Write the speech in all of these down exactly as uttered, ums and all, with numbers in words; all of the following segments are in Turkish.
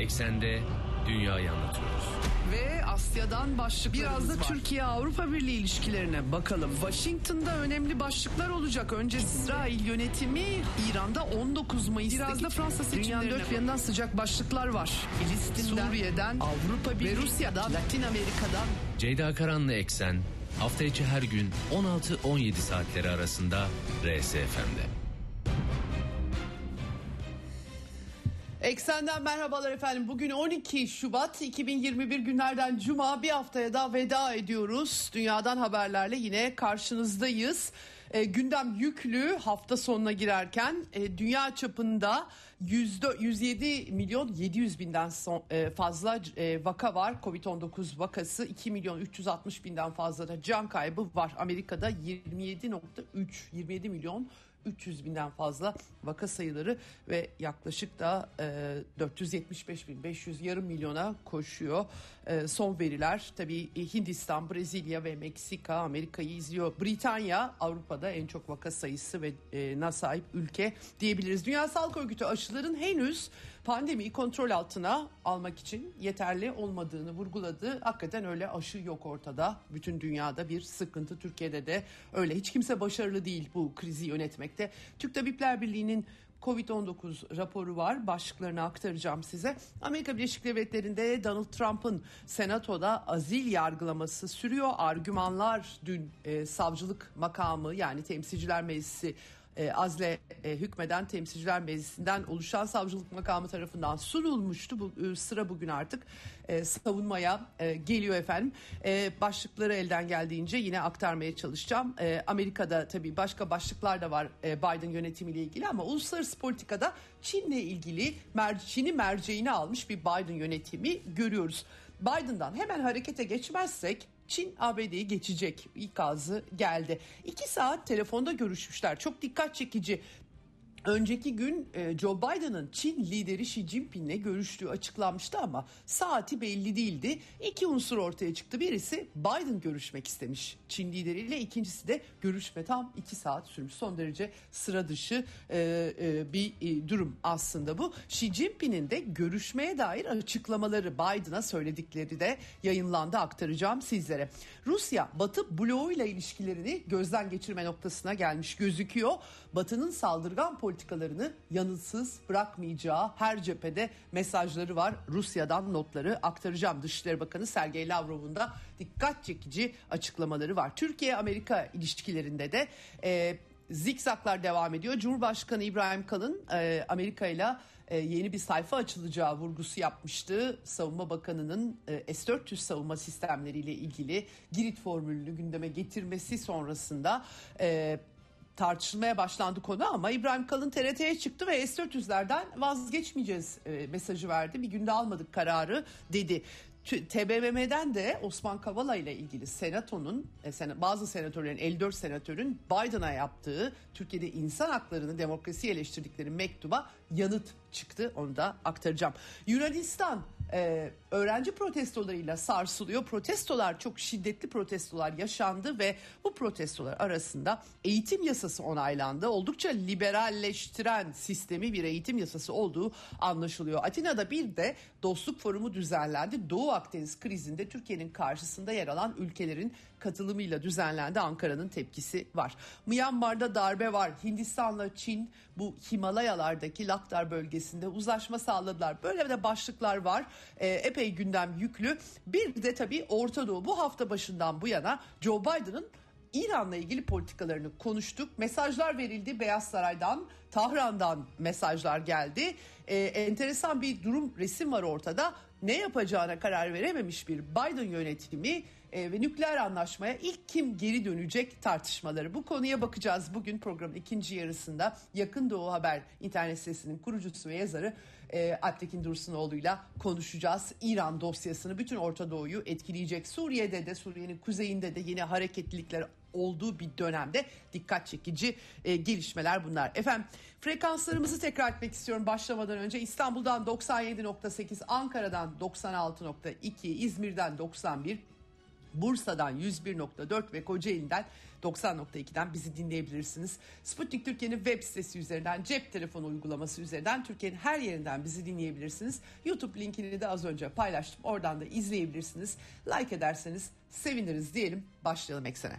Eksende dünyayı anlatıyoruz. Ve Asya'dan başlıklarımız Biraz da var. Türkiye-Avrupa Birliği ilişkilerine bakalım. Washington'da önemli başlıklar olacak. Önce İsrail yönetimi İran'da on dokuz Mayıs'taki Biraz da Fransa seçimlerine dünyanın dört bir yanından sıcak başlıklar var. Filistin'den, Suriye'den, Avrupa Birliği, ve Rusya'dan, Latin Amerika'dan. Ceyda Karan'la Eksen hafta içi her gün on altı on yedi saatleri arasında R S F M'de. Eksenden merhabalar efendim. Bugün on iki Şubat iki bin yirmi bir günlerden Cuma, bir haftaya da veda ediyoruz. Dünyadan haberlerle yine karşınızdayız. E, gündem yüklü hafta sonuna girerken e, dünya çapında yüz yedi milyon yedi yüz binden son, e, fazla e, vaka var. covid on dokuz vakası, iki milyon üç yüz altmış binden fazla da can kaybı var. Amerika'da yirmi yedi nokta üç yirmi yedi milyon üç yüz binden fazla vaka sayıları ve yaklaşık da e, dört yüz yetmiş beş bin beş yüz, yarım milyona koşuyor. E, son veriler tabii Hindistan, Brezilya ve Meksika Amerika'yı izliyor. Britanya Avrupa'da en çok vaka sayısı ve e, na sahip ülke diyebiliriz. Dünya Sağlık Örgütü aşıların henüz pandemiyi kontrol altına almak için yeterli olmadığını vurguladı. Hakikaten öyle, aşı yok ortada. Bütün dünyada bir sıkıntı, Türkiye'de de öyle. Hiç kimse başarılı değil bu krizi yönetmekte. Türk Tabipler Birliği'nin covid on dokuz raporu var. Başlıklarını aktaracağım size. Amerika Birleşik Devletleri'nde Donald Trump'ın senatoda azil yargılaması sürüyor. Argümanlar dün e, savcılık makamı, yani Temsilciler Meclisi E, azle e, hükmeden Temsilciler Meclisi'nden oluşan savcılık makamı tarafından sunulmuştu. Bu e, sıra bugün artık e, savunmaya e, geliyor efendim. E, başlıkları elden geldiğince yine aktarmaya çalışacağım. E, Amerika'da tabii başka başlıklar da var e, Biden yönetimiyle ilgili, ama uluslararası politikada Çin'le ilgili mer- Çin'i merceğine almış bir Biden yönetimi görüyoruz. Biden'dan hemen harekete geçmezsek Çin A B D'yi geçecek ikazı geldi. İki saat telefonda görüşmüşler. Çok dikkat çekici. Önceki gün Joe Biden'ın Çin lideri Xi Jinping'le görüştüğü açıklanmıştı ama saati belli değildi. İki unsur ortaya çıktı. Birisi Biden görüşmek istemiş Çin lideriyle. İkincisi de görüşme tam iki saat sürmüş. Son derece sıra dışı bir durum aslında bu. Xi Jinping'in de görüşmeye dair açıklamaları, Biden'a söyledikleri de yayınlandı, aktaracağım sizlere. Rusya Batı bloğuyla ilişkilerini gözden geçirme noktasına gelmiş gözüküyor. Batı'nın saldırgan politikalarını politikalarını yanıtsız bırakmayacağı her cephede mesajları var. Rusya'dan notları aktaracağım. Dışişleri Bakanı Sergey Lavrov'un da dikkat çekici açıklamaları var. Türkiye-Amerika ilişkilerinde de e, zikzaklar devam ediyor. Cumhurbaşkanı İbrahim Kalın e, Amerika ile yeni bir sayfa açılacağı vurgusu yapmıştı. Savunma Bakanı'nın e, S dört yüz savunma sistemleriyle ilgili Girit formülünü gündeme getirmesi sonrasında e, tartışılmaya başlandı konu, ama İbrahim Kalın T R T'ye çıktı ve S dört yüzlerden vazgeçmeyeceğiz e, mesajı verdi. Bir günde almadık kararı dedi. T B M M'den de Osman Kavala ile ilgili senatonun, bazı senatörlerin, elli dört senatörün Biden'a yaptığı Türkiye'de insan haklarını, demokrasiyi eleştirdikleri mektuba yanıt çıktı. Onu da aktaracağım. Yunanistan e, öğrenci protestolarıyla sarsılıyor. Protestolar, çok şiddetli protestolar yaşandı ve bu protestolar arasında eğitim yasası onaylandı. Oldukça liberalleştiren sistemi bir eğitim yasası olduğu anlaşılıyor. Atina'da bir de dostluk forumu düzenlendi. Doğu Akdeniz krizinde Türkiye'nin karşısında yer alan ülkelerin katılımıyla düzenlendi. Ankara'nın tepkisi var. Myanmar'da darbe var. Hindistan'la Çin bu Himalayalardaki Lakdar bölgesinde uzlaşma sağladılar. Böyle de başlıklar var. E, epey gündem yüklü. Bir de tabii Orta Doğu. Bu hafta başından bu yana Joe Biden'ın İran'la ilgili politikalarını konuştuk. Mesajlar verildi Beyaz Saray'dan, Tahran'dan mesajlar geldi. Ee, enteresan bir durum, resim var ortada. Ne yapacağına karar verememiş bir Biden yönetimi e, ve nükleer anlaşmaya ilk kim geri dönecek tartışmaları. Bu konuya bakacağız bugün programın ikinci yarısında. Yakın Doğu Haber internet sitesinin kurucusu ve yazarı e, Alptekin Dursunoğlu'yla konuşacağız. İran dosyasını, bütün Orta Doğu'yu etkileyecek. Suriye'de de, Suriye'nin kuzeyinde de yine hareketlilikler olduğu bir dönemde dikkat çekici e, gelişmeler bunlar. Efendim, frekanslarımızı tekrar etmek istiyorum başlamadan önce. İstanbul'dan doksan yedi nokta sekiz, Ankara'dan doksan altı nokta iki, İzmir'den doksan bir, Bursa'dan yüz bir nokta dört ve Kocaeli'den doksan nokta iki'den bizi dinleyebilirsiniz. Sputnik Türkiye'nin web sitesi üzerinden, cep telefonu uygulaması üzerinden Türkiye'nin her yerinden bizi dinleyebilirsiniz. YouTube linkini de az önce paylaştım. Oradan da izleyebilirsiniz. Like ederseniz seviniriz diyelim. Başlayalım Eksen'e.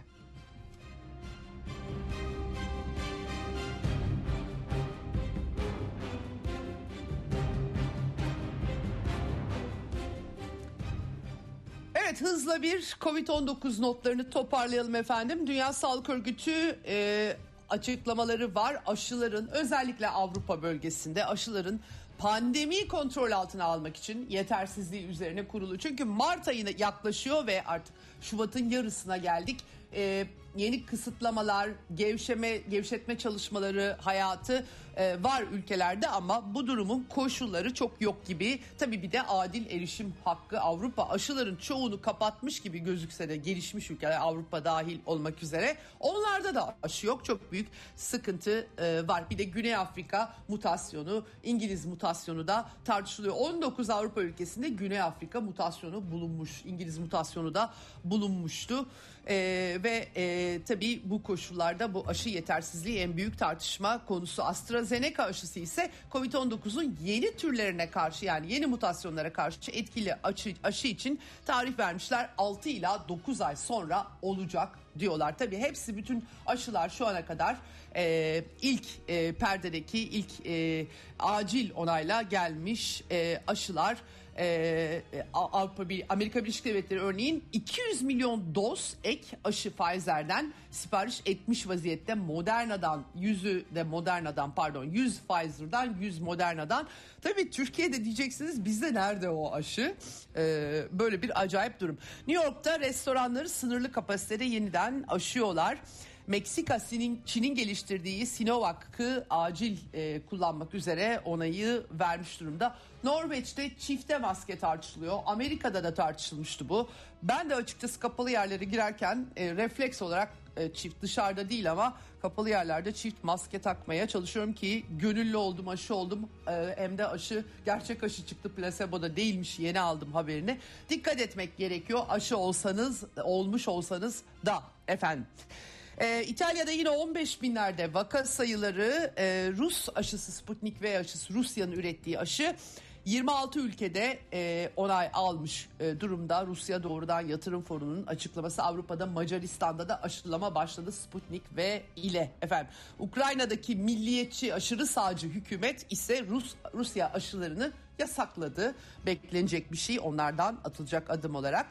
Evet, hızla bir kovid on dokuz notlarını toparlayalım efendim. Dünya Sağlık Örgütü e, açıklamaları var. Aşıların, özellikle Avrupa bölgesinde aşıların pandemiyi kontrol altına almak için yetersizliği üzerine kurulu. Çünkü Mart ayına yaklaşıyor ve artık Şubat'ın yarısına geldik. Ee, yeni kısıtlamalar, gevşeme, gevşetme çalışmaları hayatı e, var ülkelerde ama bu durumun koşulları çok yok gibi. Tabii bir de adil erişim hakkı. Avrupa aşıların çoğunu kapatmış gibi gözükse de gelişmiş ülkeler, Avrupa dahil olmak üzere, onlarda da aşı yok. Çok büyük sıkıntı e, var. Bir de Güney Afrika mutasyonu, İngiliz mutasyonu da tartışılıyor. on dokuz Avrupa ülkesinde Güney Afrika mutasyonu bulunmuş. İngiliz mutasyonu da bulunmuştu. Ee, ve e, tabii bu koşullarda bu aşı yetersizliği en büyük tartışma konusu. AstraZeneca aşısı ise kovid on dokuzun yeni türlerine karşı, yani yeni mutasyonlara karşı etkili aşı, aşı için tarih vermişler. altı ila dokuz ay sonra olacak diyorlar. Tabii hepsi, bütün aşılar şu ana kadar e, ilk e, perdedeki ilk e, acil onayla gelmiş e, aşılar. Ee, Avrupa Amerika Birleşik Devletleri örneğin iki yüz milyon doz ek aşı Pfizer'den sipariş etmiş vaziyette. Moderna'dan yüzü de Moderna'dan pardon yüz Pfizer'dan, yüz Moderna'dan. Tabii Türkiye'de diyeceksiniz, bizde nerede o aşı? Ee, böyle bir acayip durum. New York'ta restoranları sınırlı kapasitede yeniden aşıyorlar. Meksika Çin'in, Çin'in geliştirdiği Sinovac'ı acil e, kullanmak üzere onayı vermiş durumda. Norveç'te çifte maske tartışılıyor. Amerika'da da tartışılmıştı bu. Ben de açıkçası kapalı yerlere girerken e, refleks olarak e, çift, dışarıda değil ama kapalı yerlerde çift maske takmaya çalışıyorum ki gönüllü oldum, aşı oldum. E, hem de aşı, gerçek aşı çıktı, plasebo da değilmiş, yeni aldım haberini. Dikkat etmek gerekiyor, aşı olsanız, olmuş olsanız da efendim. Ee, İtalya'da yine on beş binlerde vaka sayıları. e, Rus aşısı Sputnik V aşısı, Rusya'nın ürettiği aşı yirmi altı ülkede e, onay almış e, durumda. Rusya Doğrudan Yatırım Fonu'nun açıklaması. Avrupa'da, Macaristan'da da aşılama başladı Sputnik V ile efendim. Ukrayna'daki milliyetçi aşırı sağcı hükümet ise Rus Rusya aşılarını yasakladı. Beklenecek bir şey onlardan, atılacak adım olarak.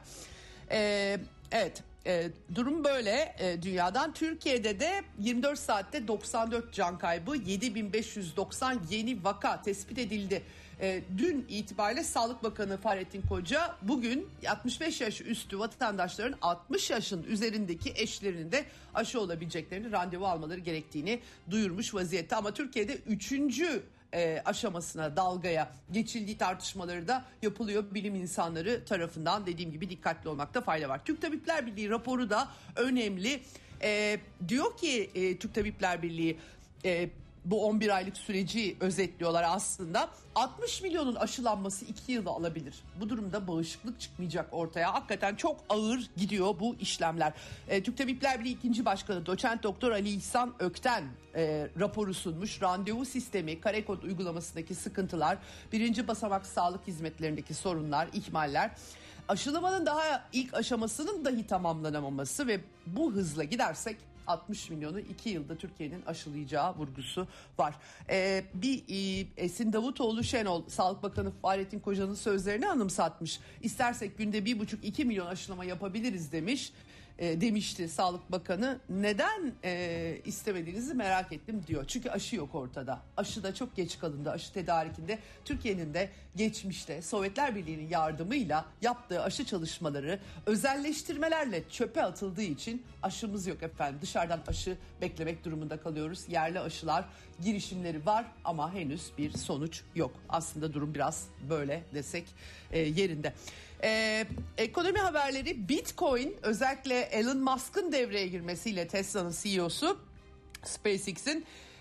E, evet. E, durum böyle e, dünyadan. Türkiye'de de yirmi dört saatte doksan dört can kaybı, yedi bin beş yüz doksan yeni vaka tespit edildi. E, dün itibariyle Sağlık Bakanı Fahrettin Koca bugün altmış beş yaş üstü vatandaşların altmış yaşın üzerindeki eşlerinin de aşı olabileceklerini, randevu almaları gerektiğini duyurmuş vaziyette. Ama Türkiye'de üçüncü E, aşamasına, dalgaya geçildiği tartışmaları da yapılıyor bilim insanları tarafından. Dediğim gibi dikkatli olmakta fayda var. Türk Tabipler Birliği raporu da önemli. E, diyor ki e, Türk Tabipler Birliği e, bu on bir aylık süreci özetliyorlar aslında. altmış milyonun aşılanması iki yılı alabilir. Bu durumda bağışıklık çıkmayacak ortaya. Hakikaten çok ağır gidiyor bu işlemler. E, Türk Tabipler Birliği ikinci Başkanı Doçent Doktor Ali İhsan Ökten e, raporu sunmuş. Randevu sistemi, kare kod uygulamasındaki sıkıntılar, birinci basamak sağlık hizmetlerindeki sorunlar, ihmaller, aşılamanın daha ilk aşamasının dahi tamamlanamaması ve bu hızla gidersek altmış milyonu iki yılda Türkiye'nin aşılayacağı vurgusu var. Ee, bir e, Esin Davutoğlu Şenol, Sağlık Bakanı Fahrettin Koca'nın sözlerini anımsatmış. İstersek günde bir buçuk iki milyon aşılama yapabiliriz demiş. E, demişti Sağlık Bakanı. Neden e, istemediğinizi merak ettim diyor. Çünkü aşı yok ortada. Aşı da çok geç kalındı. Aşı tedarikinde Türkiye'nin de geçmişte Sovyetler Birliği'nin yardımıyla yaptığı aşı çalışmaları özelleştirmelerle çöpe atıldığı için aşımız yok efendim. Dışarıdan aşı beklemek durumunda kalıyoruz. Yerli aşılar girişimleri var ama henüz bir sonuç yok. Aslında durum biraz böyle desek e, yerinde. Ee, ekonomi haberleri. Bitcoin, özellikle Elon Musk'ın devreye girmesiyle Tesla'nın C E O'su, SpaceX'in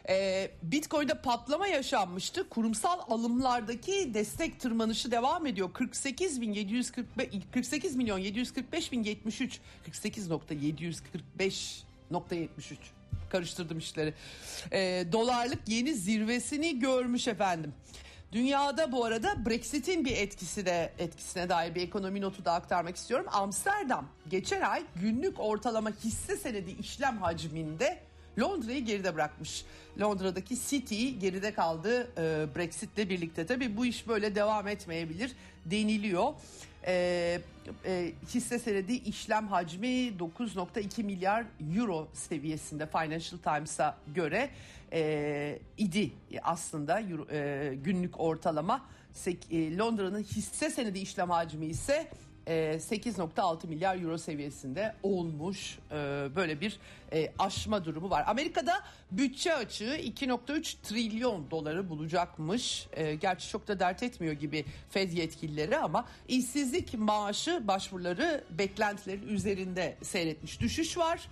E, Bitcoin'de patlama yaşanmıştı. Kurumsal alımlardaki destek tırmanışı devam ediyor. kırk sekiz bin yedi yüz kırk beş kırk sekiz milyon yedi yüz kırk beş bin yetmiş üç kırk sekiz nokta yedi yüz kırk beş nokta yetmiş üç karıştırdım işleri. E, dolarlık yeni zirvesini görmüş efendim. Dünyada bu arada Brexit'in bir etkisi de etkisine dair bir ekonomi notu da aktarmak istiyorum. Amsterdam geçen ay günlük ortalama hisse senedi işlem hacminde Londra'yı geride bırakmış. Londra'daki City geride kaldı e, Brexit'le birlikte. Tabii bu iş böyle devam etmeyebilir deniliyor. E, e, hisse senedi işlem hacmi dokuz nokta iki milyar euro seviyesinde Financial Times'a göre e, idi aslında euro, e, günlük ortalama. E, Londra'nın hisse senedi işlem hacmi ise sekiz nokta altı milyar euro seviyesinde olmuş. Böyle bir aşma durumu var. Amerika'da bütçe açığı iki nokta üç trilyon doları bulacakmış. Gerçi çok da dert etmiyor gibi Fed yetkilileri ama işsizlik maaşı başvuruları beklentilerin üzerinde seyretmiş. Düşüş var.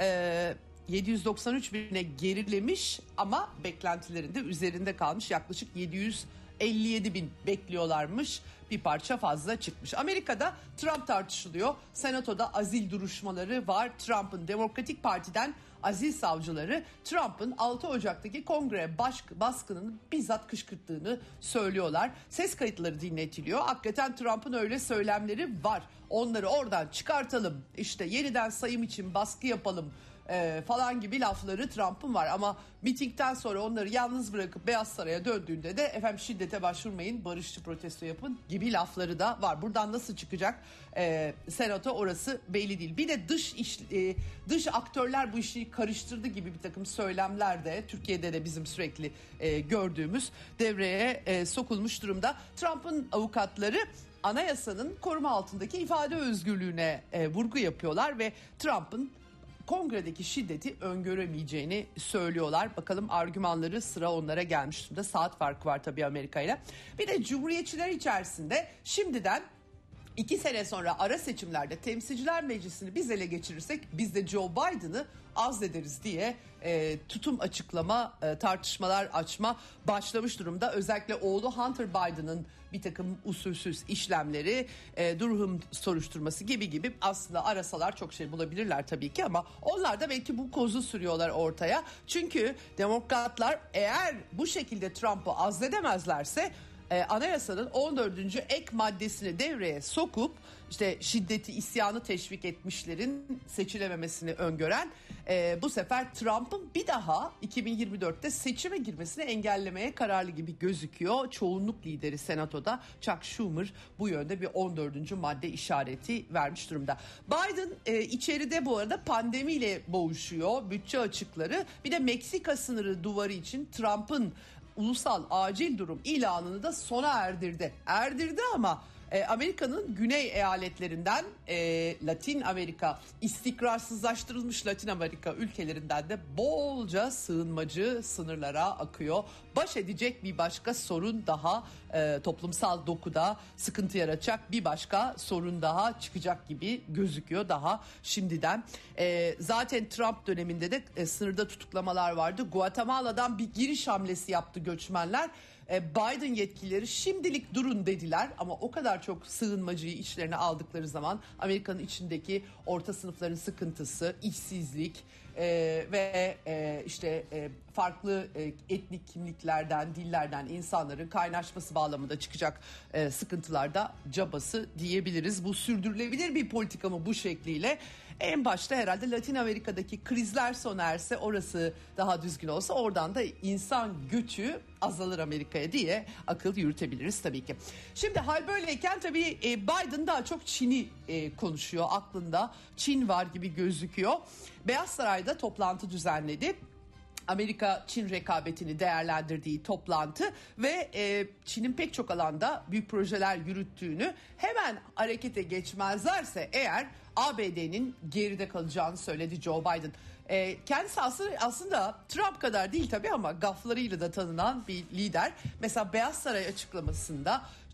yedi yüz doksan üç bine gerilemiş ama beklentilerin de üzerinde kalmış. Yaklaşık yedi yüz elli yedi bin bekliyorlarmış, bir parça fazla çıkmış. Amerika'da Trump tartışılıyor. Senatoda azil duruşmaları var. Trump'ın Demokratik Parti'den azil savcıları Trump'ın altı Ocak'taki kongre baş, baskınını bizzat kışkırttığını söylüyorlar. Ses kayıtları dinletiliyor. Hakikaten Trump'ın öyle söylemleri var. Onları oradan çıkartalım, İşte yeniden sayım için baskı yapalım E, falan gibi lafları Trump'ın var ama mitingden sonra onları yalnız bırakıp Beyaz Saray'a döndüğünde de efendim şiddete başvurmayın, barışçı protesto yapın gibi lafları da var. Buradan nasıl çıkacak e, Senato, orası belli değil. Bir de dış iş, e, dış aktörler bu işi karıştırdı gibi bir takım söylemler de Türkiye'de de bizim sürekli e, gördüğümüz devreye e, sokulmuş durumda. Trump'ın avukatları anayasanın koruma altındaki ifade özgürlüğüne e, vurgu yapıyorlar ve Trump'ın kongredeki şiddeti öngöremeyeceğini söylüyorlar. Bakalım argümanları, sıra onlara gelmiş durumda. Saat farkı var tabii Amerika ile. Bir de cumhuriyetçiler içerisinde şimdiden iki sene sonra ara seçimlerde Temsilciler Meclisi'ni biz ele geçirirsek biz de Joe Biden'ı azlederiz diye e, tutum açıklama, e, tartışmalar açma başlamış durumda. Özellikle oğlu Hunter Biden'ın bir takım usulsüz işlemleri, e, Durham soruşturması gibi gibi aslında arasalar çok şey bulabilirler tabii ki ama onlar da belki bu kozu sürüyorlar ortaya. Çünkü demokratlar eğer bu şekilde Trump'ı azledemezlerse e, anayasanın on dördüncü ek maddesini devreye sokup işte şiddeti, isyanı teşvik etmişlerin seçilememesini öngören e, bu sefer Trump'ın bir daha iki bin yirmi dörtte seçime girmesini engellemeye kararlı gibi gözüküyor. Çoğunluk lideri Senato'da Chuck Schumer bu yönde bir on dördüncü madde işareti vermiş durumda. Biden e, içeride bu arada pandemiyle boğuşuyor. Bütçe açıkları, bir de Meksika sınırı duvarı için Trump'ın ulusal acil durum ilanını da sona erdirdi. Erdirdi ama e, Amerika'nın güney eyaletlerinden e, Latin Amerika, istikrarsızlaştırılmış Latin Amerika ülkelerinden de bolca sığınmacı sınırlara akıyor. Baş edecek bir başka sorun daha, e, toplumsal dokuda sıkıntı yaratacak bir başka sorun daha çıkacak gibi gözüküyor daha şimdiden. E, zaten Trump döneminde de e, sınırda tutuklamalar vardı. Guatemala'dan bir giriş hamlesi yaptı göçmenler. Biden yetkilileri şimdilik durun dediler ama o kadar çok sığınmacıyı içlerine aldıkları zaman Amerika'nın içindeki orta sınıfların sıkıntısı, işsizlik e, ve e, işte e, farklı e, etnik kimliklerden, dillerden insanların kaynaşması bağlamında çıkacak e, sıkıntılarda cabası diyebiliriz. Bu sürdürülebilir bir politika mı bu şekliyle? En başta herhalde Latin Amerika'daki krizler sona erse, orası daha düzgün olsa, oradan da insan göçü azalır Amerika'ya diye akıl yürütebiliriz tabii ki. Şimdi hal böyleyken tabii Biden daha çok Çin'i konuşuyor aklında. Çin var gibi gözüküyor. Beyaz Saray'da toplantı düzenledi. Amerika-Çin rekabetini değerlendirdiği toplantı ve e, Çin'in pek çok alanda büyük projeler yürüttüğünü, hemen harekete geçmezlerse eğer A B D'nin geride kalacağını söyledi Joe Biden. E, kendisi aslında, aslında Trump kadar değil tabii ama gaflarıyla da tanınan bir lider. Mesela Beyaz Saray açıklamasında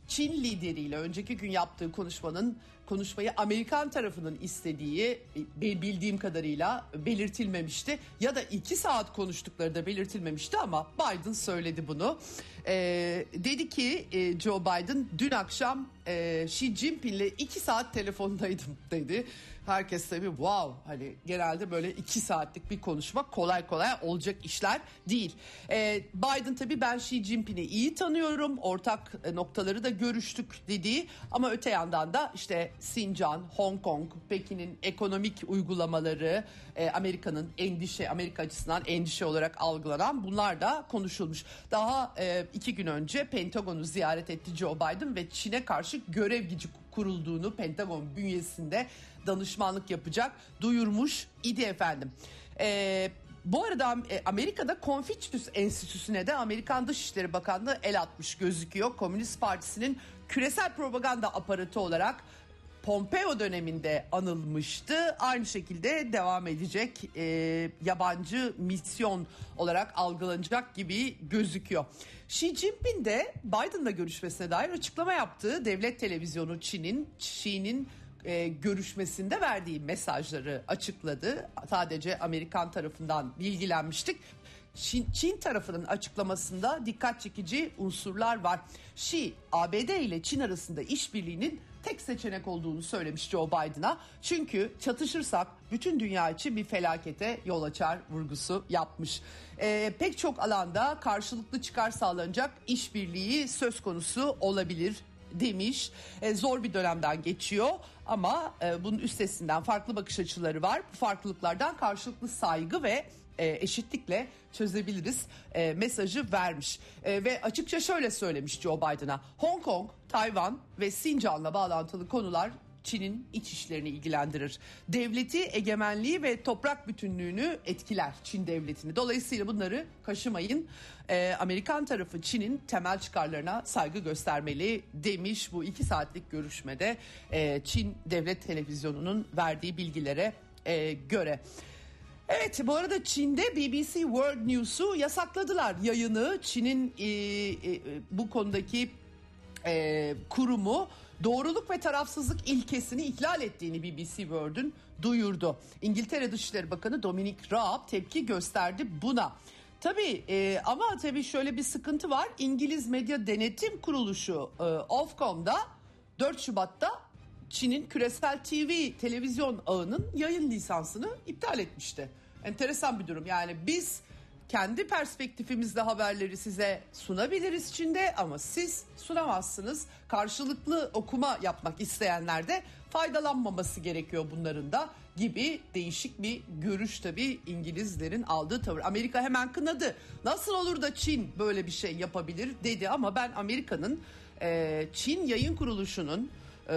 Çin lideriyle önceki gün yaptığı konuşmanın konuşmayı Amerikan tarafının istediği bildiğim kadarıyla belirtilmemişti. Ya da iki saat konuştukları da belirtilmemişti ama Biden söyledi bunu. Ee, dedi ki e, Joe Biden dün akşam e, Xi Jinping'le iki saat telefondaydım dedi. Herkes tabii wow, hani genelde böyle iki saatlik bir konuşma kolay kolay olacak işler değil. Ee, Biden tabii ben Xi Jinping'i iyi tanıyorum, ortak noktaları da görüştük dediği ama öte yandan da işte Sincan, Hong Kong, Pekin'in ekonomik uygulamaları, e, Amerika'nın endişe, Amerika açısından endişe olarak algılanan bunlar da konuşulmuş. Daha e, iki gün önce Pentagon'u ziyaret etti Joe Biden ve Çin'e karşı görev gücü kurulduğunu, Pentagon bünyesinde danışmanlık yapacak duyurmuş idi efendim. Ee, bu arada Amerika'da Confucius Enstitüsü'ne de Amerikan Dışişleri Bakanlığı el atmış gözüküyor. Komünist Partisi'nin küresel propaganda aparatı olarak Pompeo döneminde anılmıştı. Aynı şekilde devam edecek, e, yabancı misyon olarak algılanacak gibi gözüküyor. Xi Jinping de Biden'la görüşmesine dair açıklama yaptı. Devlet televizyonu Çin'in Xi'nin e, görüşmesinde verdiği mesajları açıkladı. Sadece Amerikan tarafından bilgilenmiştik. Çin, Çin tarafının açıklamasında dikkat çekici unsurlar var. Xi, A B D ile Çin arasında işbirliğinin tek seçenek olduğunu söylemiş Joe Biden'a. Çünkü çatışırsak bütün dünya için bir felakete yol açar vurgusu yapmış. Ee, pek çok alanda karşılıklı çıkar sağlanacak işbirliği söz konusu olabilir demiş. E, zor bir dönemden geçiyor ama e, bunun üstesinden farklı bakış açıları var. Bu farklılıklardan karşılıklı saygı ve e, eşitlikle çözebiliriz e, mesajı vermiş. E, ve açıkça şöyle söylemiş Joe Biden'a: Hong Kong, Tayvan ve Sincan'la bağlantılı konular Çin'in iç işlerini ilgilendirir. Devleti, egemenliği ve toprak bütünlüğünü etkiler Çin devletini. Dolayısıyla bunları kaşımayın. Ee, Amerikan tarafı Çin'in temel çıkarlarına saygı göstermeli demiş bu iki saatlik görüşmede e, Çin Devlet Televizyonu'nun verdiği bilgilere e, göre. Evet, bu arada Çin'de B B C World News'u yasakladılar yayını. Çin'in e, e, bu konudaki e, kurumu doğruluk ve tarafsızlık ilkesini ihlal ettiğini B B C World'ün duyurdu. İngiltere Dışişleri Bakanı Dominic Raab tepki gösterdi buna. Tabii e, ama tabii şöyle bir sıkıntı var. İngiliz Medya Denetim Kuruluşu e, Ofcom'da dört Şubat'ta Çin'in küresel T V televizyon ağının yayın lisansını iptal etmişti. Enteresan bir durum. Yani biz kendi perspektifimizle haberleri size sunabiliriz Çin'de ama siz sunamazsınız. Karşılıklı okuma yapmak isteyenler de faydalanmaması gerekiyor bunların da gibi değişik bir görüş tabii İngilizlerin aldığı tavır. Amerika hemen kınadı. Nasıl olur da Çin böyle bir şey yapabilir dedi ama ben Amerika'nın e, Çin Yayın Kuruluşu'nun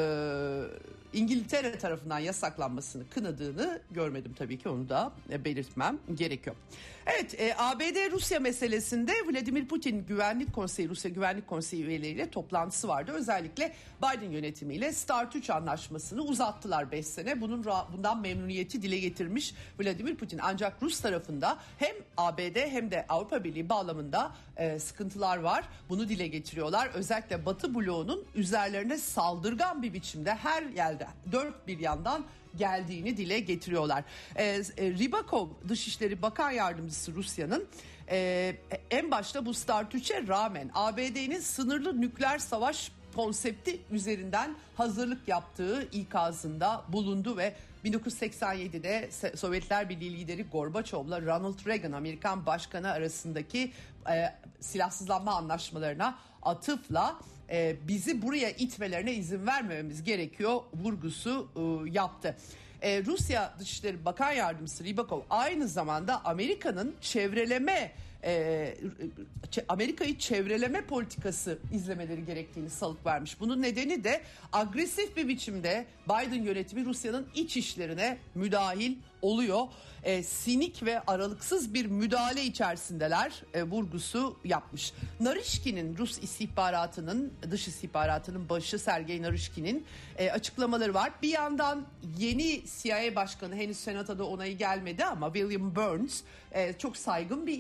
e, İngiltere tarafından yasaklanmasını kınadığını görmedim tabii ki, onu da belirtmem gerekiyor. Evet, e, A B D Rusya meselesinde Vladimir Putin Güvenlik Konseyi, Rusya Güvenlik Konseyi üyeleriyle toplantısı vardı. Özellikle Biden yönetimiyle START üç anlaşmasını uzattılar beş sene. Bunun bundan memnuniyeti dile getirmiş Vladimir Putin. Ancak Rus tarafında hem A B D hem de Avrupa Birliği bağlamında e, sıkıntılar var. Bunu dile getiriyorlar. Özellikle Batı bloğunun üzerlerine saldırgan bir biçimde her yerde dört bir yandan geldiğini dile getiriyorlar. Ee, e, Rybakov Dışişleri Bakan Yardımcısı Rusya'nın e, en başta bu START üçe rağmen A B D'nin sınırlı nükleer savaş konsepti üzerinden hazırlık yaptığı ikazında bulundu ve bin dokuz yüz seksen yedide Sovyetler Birliği lideri Gorbaçov'la Ronald Reagan Amerikan Başkanı arasındaki e, silahsızlanma anlaşmalarına atıfla e, bizi buraya itmelerine izin vermememiz gerekiyor vurgusu e, yaptı. E, Rusya Dışişleri Bakan Yardımcısı Rybakov aynı zamanda Amerika'nın çevreleme e, Amerika'yı çevreleme politikası izlemeleri gerektiğini salık vermiş. Bunun nedeni de agresif bir biçimde Biden yönetimi Rusya'nın iç işlerine müdahil oluyor. E, sinik ve aralıksız bir müdahale içerisindeler e, vurgusu yapmış. Narishkin'in, Rus istihbaratının, dış istihbaratının başı Sergey Narishkin'in e, açıklamaları var. Bir yandan yeni C I A başkanı, henüz senatoda onayı gelmedi ama William Burns e, çok saygın bir isim, çok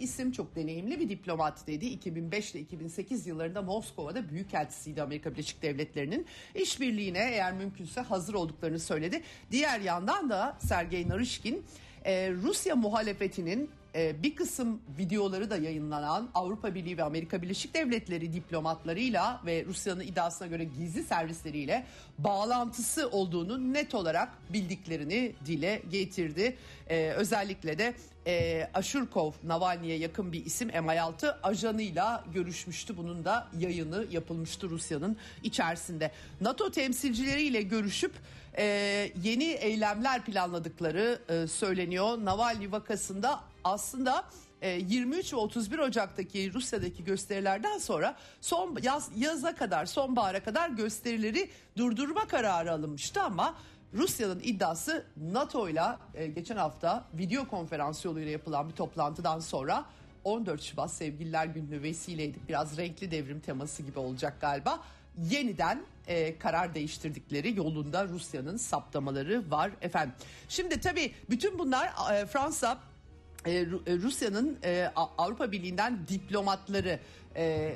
çok deneyimli bir diplomat dedi. iki bin beş ile iki bin sekiz yıllarında Moskova'da büyükelçisiydi Amerika Birleşik Devletleri'nin. İşbirliğine eğer mümkünse hazır olduklarını söyledi. Diğer yandan da Sergey Narishkin e, Rusya muhalefetinin e, bir kısım videoları da yayınlanan Avrupa Birliği ve Amerika Birleşik Devletleri diplomatlarıyla ve Rusya'nın iddiasına göre gizli servisleriyle bağlantısı olduğunu net olarak bildiklerini dile getirdi. E, özellikle de e, Ashurkov, Navalny'ye yakın bir isim M I altı ajanıyla görüşmüştü. Bunun da yayını yapılmıştı Rusya'nın içerisinde. NATO temsilcileriyle görüşüp e, yeni eylemler planladıkları e, söyleniyor. Navalny vakasında aslında yirmi üç ve otuz bir Ocak'taki Rusya'daki gösterilerden sonra son yaz, yaza kadar, sonbahara kadar gösterileri durdurma kararı alınmıştı ama Rusya'nın iddiası NATO'yla geçen hafta video konferans yoluyla yapılan bir toplantıdan sonra on dört Şubat Sevgililer Günü'nü vesileydik. Biraz renkli devrim teması gibi olacak galiba. Yeniden e, karar değiştirdikleri yolunda Rusya'nın saptamaları var efendim. Şimdi tabii bütün bunlar e, Fransa, e, Rusya'nın e, Avrupa Birliği'nden diplomatları e,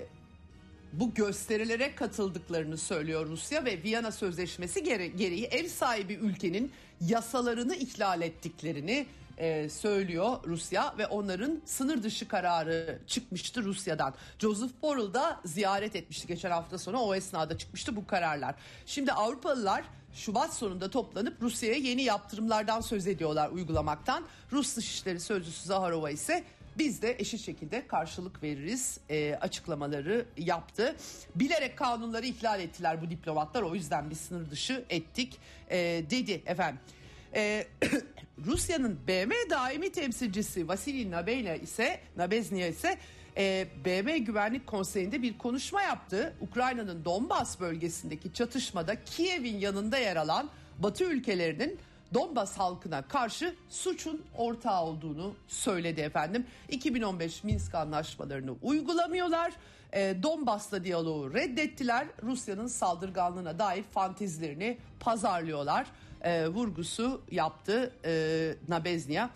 bu gösterilere katıldıklarını söylüyor Rusya ve Viyana Sözleşmesi gere- gereği ev sahibi ülkenin yasalarını ihlal ettiklerini e, söylüyor Rusya ve onların sınır dışı kararı çıkmıştı Rusya'dan. Joseph Borrell da ziyaret etmişti geçen hafta sonu, o esnada çıkmıştı bu kararlar. Şimdi Avrupalılar Şubat sonunda toplanıp Rusya'ya yeni yaptırımlardan söz ediyorlar uygulamaktan. Rus Dışişleri Sözcüsü Zaharova ise biz de eşit şekilde karşılık veririz e, açıklamaları yaptı. Bilerek kanunları ihlal ettiler bu diplomatlar, o yüzden bir sınır dışı ettik e, dedi efendim. E, Rusya'nın B M daimi temsilcisi Vasily Nabezhnya ise Nabezhnya ise e, B M Güvenlik Konseyi'nde bir konuşma yaptı. Ukrayna'nın Donbas bölgesindeki çatışmada Kiev'in yanında yer alan Batı ülkelerinin Donbas halkına karşı suçun ortağı olduğunu söyledi efendim. iki bin on beş Minsk anlaşmalarını uygulamıyorlar. E, Donbas'ta diyaloğu reddettiler. Rusya'nın saldırganlığına dair fantezilerini pazarlıyorlar. E, vurgusu yaptı e, Nabezhnya.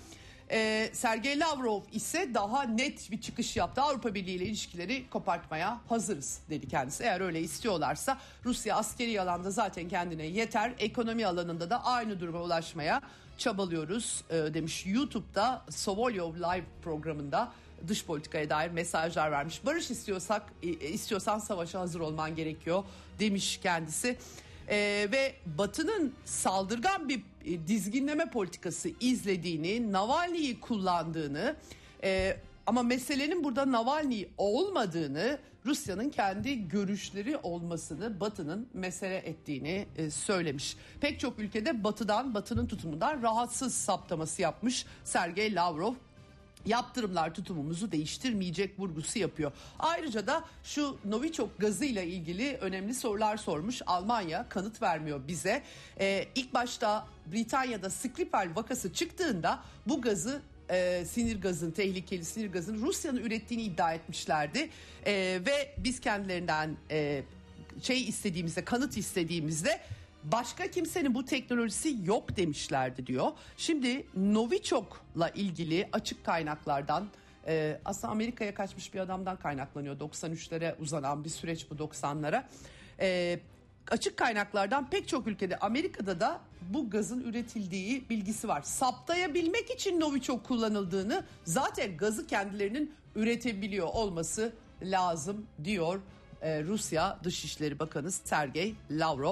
E, Sergey Lavrov ise daha net bir çıkış yaptı. Avrupa Birliği ile ilişkileri kopartmaya hazırız dedi kendisi. Eğer öyle istiyorlarsa Rusya askeri alanda zaten kendine yeter. Ekonomi alanında da aynı duruma ulaşmaya çabalıyoruz e, demiş. YouTube'da Sovolyov Live programında dış politikaya dair mesajlar vermiş. Barış istiyorsak istiyorsan savaşa hazır olman gerekiyor demiş kendisi. Ee, ve Batı'nın saldırgan bir e, dizginleme politikası izlediğini, Navalny'yi kullandığını e, ama meselenin burada Navalny olmadığını, Rusya'nın kendi görüşleri olmasını Batı'nın mesele ettiğini e, söylemiş. Pek çok ülkede Batı'dan, Batı'nın tutumundan rahatsız saptaması yapmış Sergey Lavrov. Yaptırımlar tutumumuzu değiştirmeyecek vurgusu yapıyor. Ayrıca da şu Novichok gazıyla ilgili önemli sorular sormuş. Almanya kanıt vermiyor bize. Ee, ilk başta Britanya'da Skripal vakası çıktığında bu gazı e, sinir gazın, tehlikeli sinir gazın Rusya'nın ürettiğini iddia etmişlerdi. E, ve biz kendilerinden e, şey istediğimizde, kanıt istediğimizde başka kimsenin bu teknolojisi yok demişlerdi diyor. Şimdi Novichok'la ilgili açık kaynaklardan e, aslında Amerika'ya kaçmış bir adamdan kaynaklanıyor. doksan üçlere uzanan bir süreç bu, doksanlara. E, açık kaynaklardan pek çok ülkede, Amerika'da da bu gazın üretildiği bilgisi var. Saptayabilmek için Novichok kullanıldığını, zaten gazı kendilerinin üretebiliyor olması lazım diyor e, Rusya Dışişleri Bakanı Sergey Lavrov.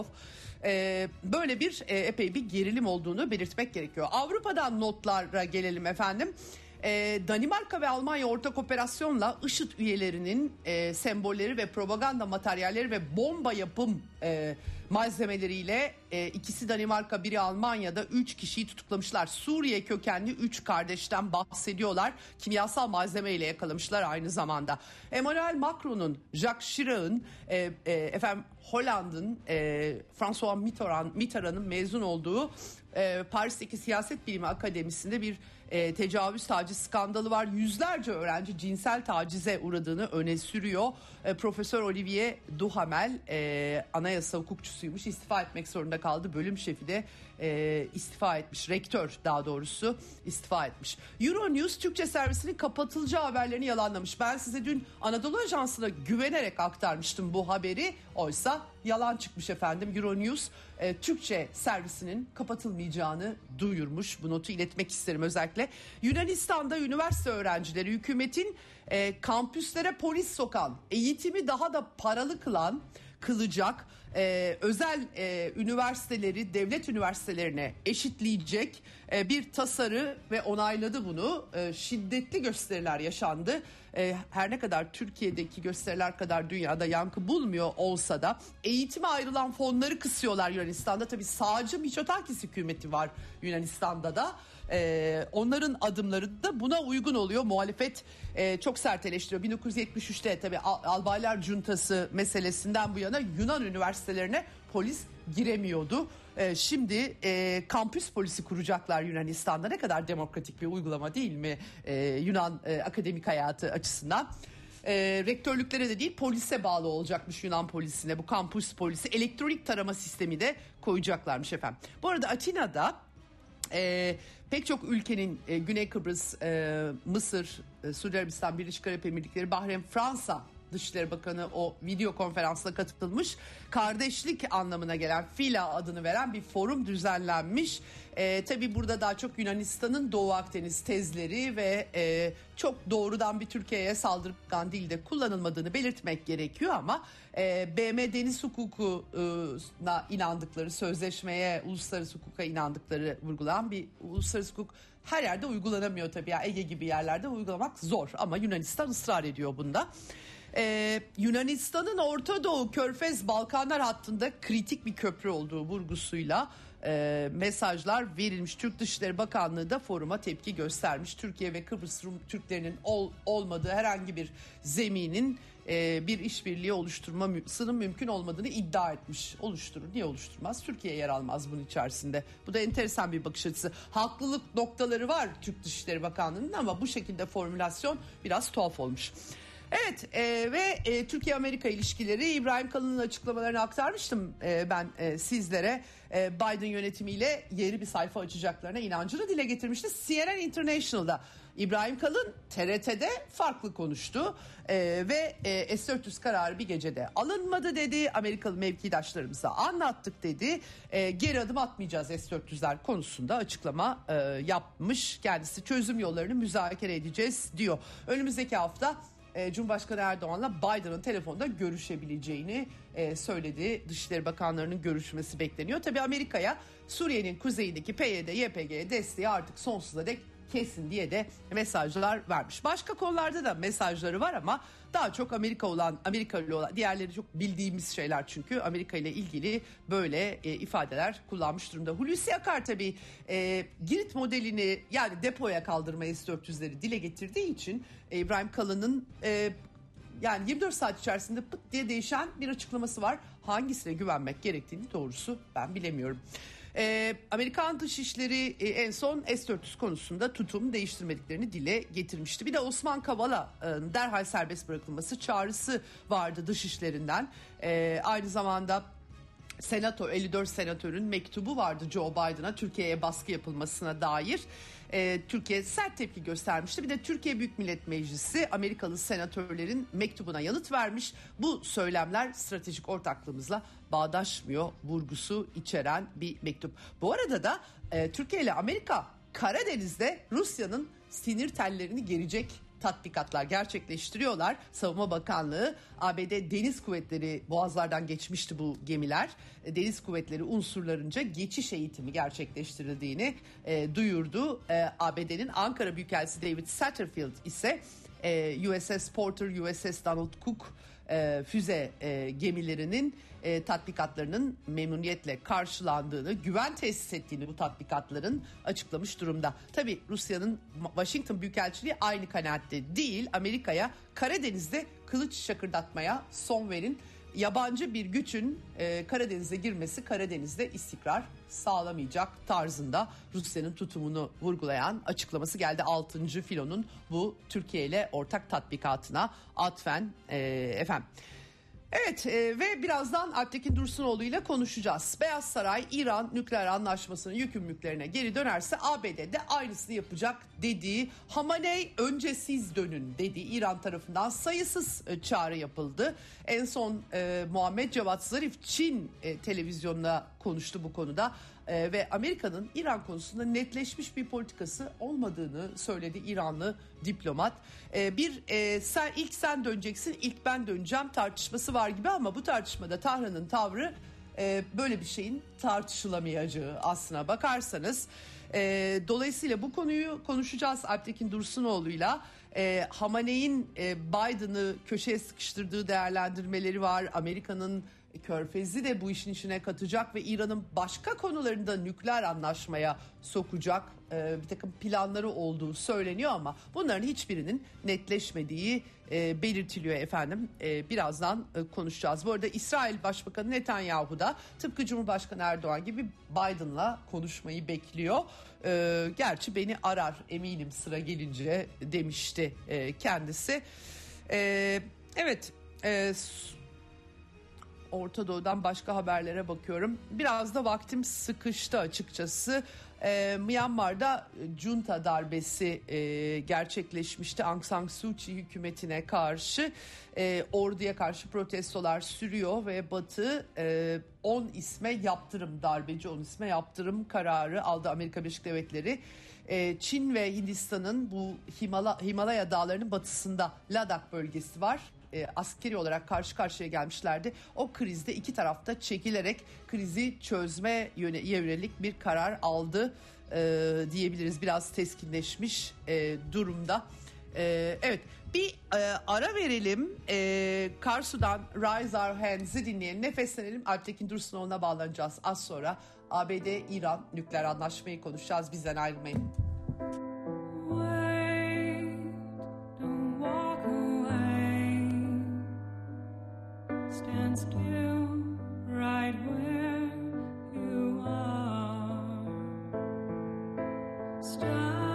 Ee, böyle bir e, epey bir gerilim olduğunu belirtmek gerekiyor. Avrupa'dan notlara gelelim efendim. Ee, Danimarka ve Almanya ortak operasyonla IŞİD üyelerinin e, sembolleri ve propaganda materyalleri ve bomba yapım e, malzemeleriyle e, ikisi Danimarka, biri Almanya'da üç kişiyi tutuklamışlar. Suriye kökenli üç kardeşten bahsediyorlar. Kimyasal malzemeyle yakalamışlar aynı zamanda. Emmanuel Macron'un, Jacques Chirac'ın e, e, efendim Hollande'ın e, François Mitterrand, Mitterrand'ın mezun olduğu e, Paris'teki Siyaset Bilimi Akademisi'nde bir e, tecavüz taciz skandalı var. Yüzlerce öğrenci cinsel tacize uğradığını öne sürüyor. E, Profesör Olivier Duhamel e, anayasa hukukçusuymuş, istifa etmek zorunda kaldı. Bölüm şefi de e, istifa etmiş, rektör daha doğrusu istifa etmiş. Euronews Türkçe servisinin kapatılacağı haberlerini yalanlamış. Ben size dün Anadolu Ajansı'na güvenerek aktarmıştım bu haberi. Oysa yalan çıkmış efendim. Euronews e, Türkçe servisinin kapatılmayacağını duyurmuş. Bu notu iletmek isterim özellikle. Yunanistan'da üniversite öğrencileri hükümetin e, kampüslere polis sokan, eğitimi daha da paralı kılan, kılacak, e, özel e, üniversiteleri devlet üniversitelerine eşitleyecek e, bir tasarı ve onayladı bunu. E, şiddetli gösteriler yaşandı. E, her ne kadar Türkiye'deki gösteriler kadar dünyada yankı bulmuyor olsa da eğitime ayrılan fonları kısıyorlar Yunanistan'da. Tabii sağcı Mitsotakis hükümeti var Yunanistan'da da. Ee, onların adımları da buna uygun oluyor. Muhalefet e, çok sert eleştiriyor. bin dokuz yüz yetmiş üçte tabii Al- Albaylar Cuntası meselesinden bu yana Yunan üniversitelerine polis giremiyordu. Ee, şimdi e, kampüs polisi kuracaklar Yunanistan'da. Ne kadar demokratik bir uygulama değil mi ee, Yunan e, akademik hayatı açısından? E, rektörlüklere de değil polise bağlı olacakmış Yunan polisine bu kampüs polisi. Elektronik tarama sistemi de koyacaklarmış efendim. Bu arada Atina'da Ee, pek çok ülkenin e, Güney Kıbrıs, e, Mısır, e, Suudi Arabistan, Birleşik Arap Emirlikleri, Bahreyn, Fransa Dışişleri Bakanı o video konferansına katılmış. Kardeşlik anlamına gelen FİLA adını veren bir forum düzenlenmiş. E, tabii burada daha çok Yunanistan'ın Doğu Akdeniz tezleri ve e, çok doğrudan bir Türkiye'ye saldırgan dilde kullanılmadığını belirtmek gerekiyor ama e, B M deniz hukukuna inandıkları, sözleşmeye, uluslararası hukuka inandıkları vurgulanan bir uluslararası hukuk her yerde uygulanamıyor tabii. Yani Ege gibi yerlerde uygulamak zor ama Yunanistan ısrar ediyor bunda. Ee, Yunanistan'ın Orta Doğu, Körfez, Balkanlar hattında kritik bir köprü olduğu vurgusuyla e, mesajlar verilmiş. Türk Dışişleri Bakanlığı da foruma tepki göstermiş. Türkiye ve Kıbrıs Rum Türklerinin ol, olmadığı herhangi bir zeminin e, bir işbirliği oluşturmasının mümkün olmadığını iddia etmiş. Oluşturur, niye oluşturmaz? Türkiye yer almaz bunun içerisinde. Bu da enteresan bir bakış açısı. Haklılık noktaları var Türk Dışişleri Bakanlığı'nın ama bu şekilde formülasyon biraz tuhaf olmuş. Evet e, ve e, Türkiye-Amerika ilişkileri İbrahim Kalın'ın açıklamalarını aktarmıştım e, ben e, sizlere. E, Biden yönetimiyle yeni bir sayfa açacaklarına inancını dile getirmişti. C N N International'da İbrahim Kalın T R T'de farklı konuştu e, ve e, S dört yüz kararı bir gecede alınmadı dedi. Amerikalı mevkidaşlarımıza anlattık dedi. E, geri adım atmayacağız S dört yüzler konusunda açıklama e, yapmış. Kendisi çözüm yollarını müzakere edeceğiz diyor. Önümüzdeki hafta Cumhurbaşkanı Erdoğan'la Biden'ın telefonda görüşebileceğini e, söyledi. Dışişleri Bakanlarının görüşmesi bekleniyor. Tabii Amerika'ya Suriye'nin kuzeyindeki P Y D Y P G'ye desteği artık sonsuza dek kesin diye de mesajlar vermiş. Başka konularda da mesajları var ama daha çok Amerika olan, Amerikalı olan, diğerleri çok bildiğimiz şeyler çünkü Amerika ile ilgili böyle e, ifadeler kullanmış durumda. Hulusi Akar tabii e, Girit modelini yani depoya kaldırma S dört yüzleri dile getirdiği için e, İbrahim Kalın'ın e, yani yirmi dört saat içerisinde pıt diye değişen bir açıklaması var. Hangisine güvenmek gerektiğini doğrusu ben bilemiyorum. Ee, Amerikan Dışişleri e, en son S dört yüz konusunda tutum değiştirmediklerini dile getirmişti. Bir de Osman Kavala'nın derhal serbest bırakılması çağrısı vardı dışişlerinden. Ee, aynı zamanda Senato elli dört senatörün mektubu vardı Joe Biden'a Türkiye'ye baskı yapılmasına dair. Ee, Türkiye sert tepki göstermişti. Bir de Türkiye Büyük Millet Meclisi Amerikalı senatörlerin mektubuna yanıt vermiş. Bu söylemler stratejik ortaklığımızla bağdaşmıyor vurgusu içeren bir mektup. Bu arada da e, Türkiye ile Amerika Karadeniz'de Rusya'nın sinir tellerini gerecek tatbikatlar gerçekleştiriyorlar. Savunma Bakanlığı A B D Deniz Kuvvetleri boğazlardan geçmişti bu gemiler. Deniz Kuvvetleri unsurlarınca geçiş eğitimi gerçekleştirildiğini e, duyurdu. E, A B D'nin Ankara Büyükelçisi David Satterfield ise e, U S S Porter, U S S Donald Cook e, füze e, gemilerinin e, tatbikatlarının memnuniyetle karşılandığını, güven tesis ettiğini bu tatbikatların açıklamış durumda. Tabii Rusya'nın Washington Büyükelçiliği aynı kanaatte değil. Amerika'ya Karadeniz'de kılıç şakırdatmaya son verin yabancı bir gücün e, Karadeniz'e girmesi Karadeniz'de istikrar sağlamayacak tarzında Rusya'nın tutumunu vurgulayan açıklaması geldi. altıncı filonun bu Türkiye ile ortak tatbikatına atfen e, efendim. Evet e, ve birazdan Alptekin Dursunoğlu ile konuşacağız. Beyaz Saray İran nükleer anlaşmasının yükümlülüklerine geri dönerse A B D de aynısını yapacak dediği, Hamaney önce siz dönün dediği İran tarafından sayısız e, çağrı yapıldı. En son e, Muhammed Cevat Zarif Çin e, televizyonuna konuştu bu konuda. Ee, ve Amerika'nın İran konusunda netleşmiş bir politikası olmadığını söyledi İranlı diplomat. Ee, bir e, sen ilk sen döneceksin, ilk ben döneceğim tartışması var gibi, ama bu tartışmada Tahran'ın tavrı e, böyle bir şeyin tartışılamayacağı aslına bakarsanız. E, dolayısıyla bu konuyu konuşacağız Alptekin Dursunoğlu'yla. E, Hamaney'in e, Biden'ı köşeye sıkıştırdığı değerlendirmeleri var. Amerika'nın Körfez'i de bu işin içine katacak ve İran'ın başka konularında nükleer anlaşmaya sokacak e, bir takım planları olduğu söyleniyor, ama bunların hiçbirinin netleşmediği e, belirtiliyor efendim. E, birazdan e, konuşacağız. Bu arada İsrail Başbakanı Netanyahu da tıpkı Cumhurbaşkanı Erdoğan gibi Biden'la konuşmayı bekliyor. E, gerçi beni arar eminim sıra gelince demişti e, kendisi. E, evet. E, Orta Doğu'dan başka haberlere bakıyorum. Biraz da vaktim sıkıştı açıkçası. Ee, Myanmar'da junta darbesi e, gerçekleşmişti. Aung San Suu Kyi hükümetine karşı. E, orduya karşı protestolar sürüyor ve Batı e, on isme yaptırım, darbeci on isme yaptırım kararı aldı Amerika Birleşik Devletleri. E, Çin ve Hindistan'ın bu Himala, Himalaya dağlarının batısında Ladakh bölgesi var. E, askeri olarak karşı karşıya gelmişlerdi. O krizde iki tarafta çekilerek krizi çözme yöne, yönelik bir karar aldı e, diyebiliriz. Biraz teskinleşmiş e, durumda. E, evet, bir e, ara verelim. E, Karsu'dan Rise Our Hands'i dinleyelim. Nefeslenelim. Alptekin Dursunoğlu'na bağlanacağız. Az sonra A B D-İran nükleer anlaşmayı konuşacağız. Bizden ayrılmayın. Stand still right where you are. Stop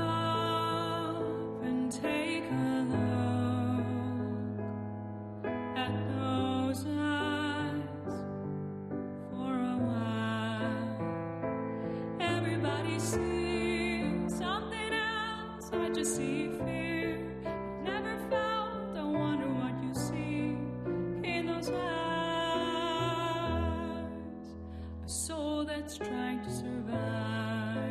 and take a look at those eyes for a while. Everybody sees something else. I just see fear. Never felt. I wonder what you see in those eyes. A soul that's trying to survive.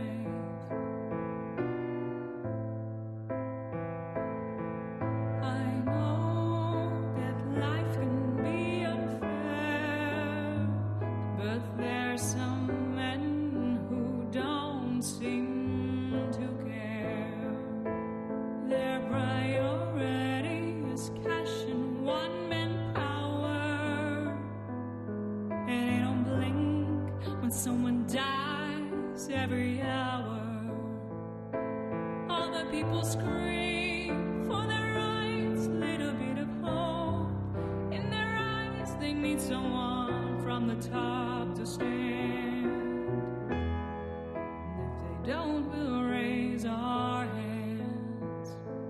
I know that life can be unfair, but there's some men who don't seem to care. Their priority is cash and one-man power, and they don't blink when someone dies every hour. All the people scream for their rights, little bit of hope in their eyes. They need someone from the top to stand. And if they don't, we'll raise our hands.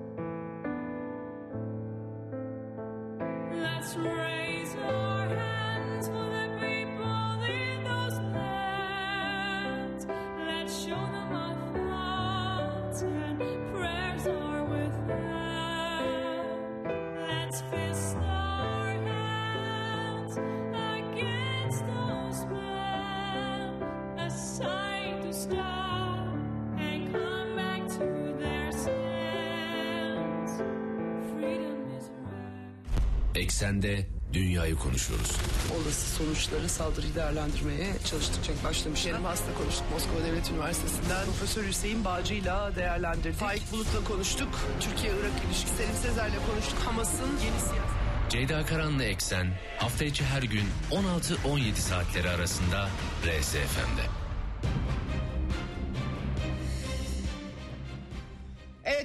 Let's raise our hands for the people in those lands. Let's show them our thoughts and prayers are with them. Let's fist our hands against those men. A sign to stop and come back to their sense. Freedom is right. Eksende dünyayı konuşuyoruz. Olası sonuçları, saldırıyı değerlendirmeye çalıştıkça başlamış. Yarım hasta konuştuk Moskova Devlet Üniversitesi'nden. Profesör Hüseyin Bağcı'yla değerlendirdik. Faik Bulut'la konuştuk. Türkiye-Irak ilişkisi. Selim Sezer'le konuştuk. Hamas'ın yeni siyasi... Ceyda Karan'la Eksen hafta içi her gün on altı on yedi saatleri arasında R S F M'de. Evet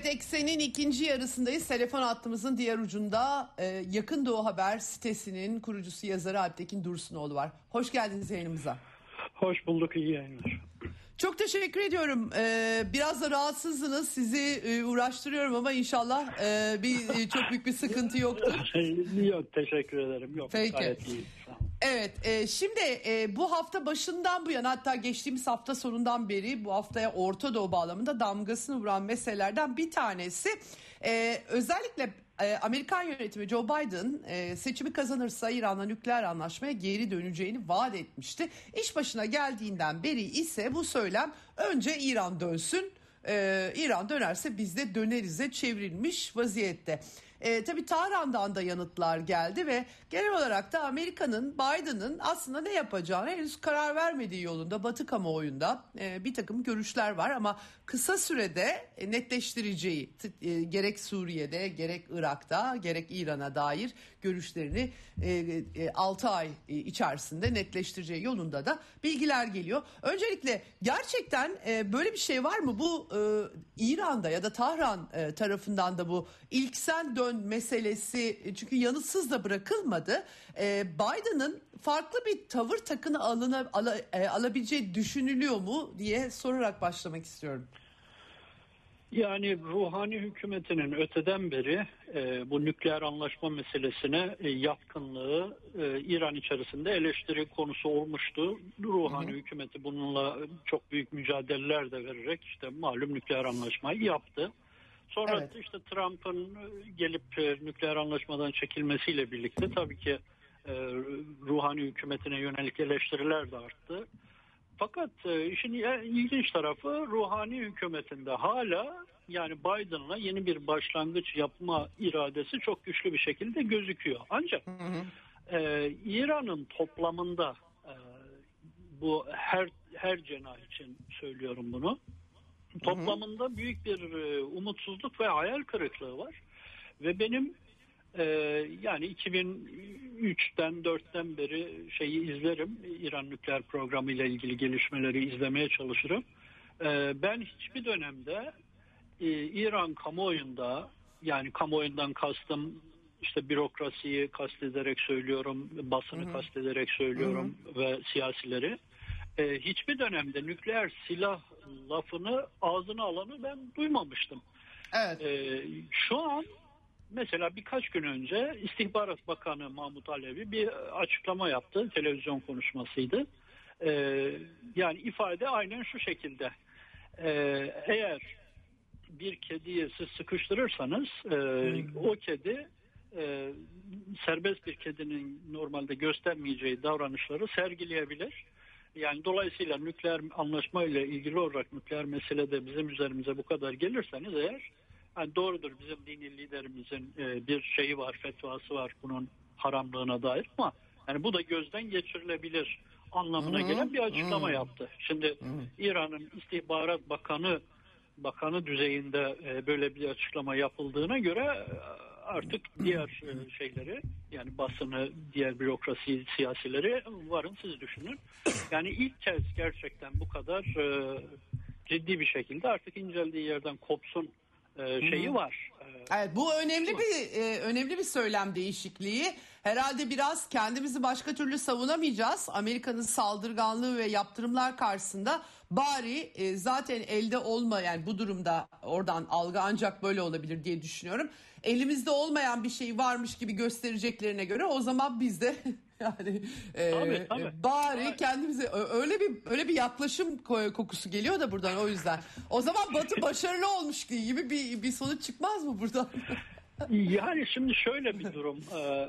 Evet, Eksen'in ikinci yarısındayız. Telefon hattımızın diğer ucunda e, Yakın Doğu Haber sitesinin kurucusu, yazarı Alptekin Dursunoğlu var. Hoş geldiniz yayınımıza. Hoş bulduk, iyi yayınlar. Çok teşekkür ediyorum. Ee, biraz da rahatsızsınız. Sizi e, uğraştırıyorum ama inşallah e, bir e, çok büyük bir sıkıntı yoktur. Yok, teşekkür ederim. Yok, Peki. Gayet iyi. Evet, e, şimdi e, bu hafta başından bu yana, hatta geçtiğimiz hafta sonundan beri bu haftaya Orta Doğu bağlamında damgasını vuran meselelerden bir tanesi e, özellikle e, Amerikan yönetimi Joe Biden e, seçimi kazanırsa İran'la nükleer anlaşmaya geri döneceğini vaat etmişti. İş başına geldiğinden beri ise bu söylem önce İran dönsün, e, İran dönerse biz de dönerize çevrilmiş vaziyette. E, tabii Tahran'dan da yanıtlar geldi ve genel olarak da Amerika'nın, Biden'ın aslında ne yapacağını henüz karar vermediği yolunda Batı kamuoyunda e, bir takım görüşler var ama kısa sürede e, netleştireceği e, gerek Suriye'de, gerek Irak'ta, gerek İran'a dair görüşlerini e, e, altı ay içerisinde netleştireceği yolunda da bilgiler geliyor. Öncelikle gerçekten e, böyle bir şey var mı? Bu e, İran'da ya da Tahran e, tarafından da bu ilk sen dön meselesi, çünkü yanıtsız da bırakılmadı. Ee, Biden'ın farklı bir tavır takını alına, ala, e, alabileceği düşünülüyor mu diye sorarak başlamak istiyorum. Yani Ruhani hükümetinin öteden beri e, bu nükleer anlaşma meselesine e, yatkınlığı e, İran içerisinde eleştiri konusu olmuştu. Ruhani hı hı. hükümeti bununla çok büyük mücadeleler de vererek işte malum nükleer anlaşmayı yaptı. Sonra evet. işte Trump'ın gelip nükleer anlaşmadan çekilmesiyle birlikte tabii ki e, Ruhani hükümetine yönelik eleştiriler de arttı. Fakat e, işin ilginç tarafı Ruhani hükümetinde hala yani Biden'la yeni bir başlangıç yapma iradesi çok güçlü bir şekilde gözüküyor. Ancak hı hı. E, İran'ın toplamında e, bu her her cenah için söylüyorum bunu. Toplamında büyük bir umutsuzluk ve hayal kırıklığı var. Ve benim e, yani iki bin üçten dörtten beri şeyi izlerim. İran nükleer programı ile ilgili gelişmeleri izlemeye çalışırım. E, ben hiçbir dönemde e, İran kamuoyunda, yani kamuoyundan kastım işte bürokrasiyi kastederek söylüyorum, basını hı hı. kastederek söylüyorum hı hı. ve siyasileri. Ee, hiçbir dönemde nükleer silah lafını ağzına alanı ben duymamıştım. Evet. Ee, şu an mesela birkaç gün önce İstihbarat Bakanı Mahmut Alevi bir açıklama yaptı. Televizyon konuşmasıydı. Ee, yani ifade aynen şu şekilde. Ee, eğer bir kediyi siz sıkıştırırsanız e, hmm. o kedi e, serbest bir kedinin normalde göstermeyeceği davranışları sergileyebilir. Yani dolayısıyla nükleer anlaşma ile ilgili olarak nükleer meselede bizim üzerimize bu kadar gelirseniz eğer, yani doğrudur bizim dini liderimizin e, bir şeyi var, fetvası var bunun haramlığına dair ama yani bu da gözden geçirilebilir anlamına hı-hı, gelen bir açıklama hı-hı. yaptı. Şimdi hı-hı. İran'ın İstihbarat Bakanı Bakanı düzeyinde e, böyle bir açıklama yapıldığına göre artık diğer şeyleri, yani basını, diğer bürokrasi, siyasileri varın siz düşünün. Yani ilk kez gerçekten bu kadar e, ciddi bir şekilde artık inceldiği yerden kopsun e, şeyi var. Evet, bu önemli bir e, önemli bir söylem değişikliği. Herhalde biraz kendimizi başka türlü savunamayacağız. Amerika'nın saldırganlığı ve yaptırımlar karşısında bari e, zaten elde olmayan, bu durumda oradan algı ancak böyle olabilir diye düşünüyorum. Elimizde olmayan bir şey varmış gibi göstereceklerine göre o zaman biz de yani e, tabii, tabii. bari tabii. kendimize öyle bir öyle bir yaklaşım kokusu geliyor da buradan, o yüzden. O zaman Batı başarılı olmuş gibi bir bir sonuç çıkmaz mı buradan? Yani şimdi şöyle bir durum.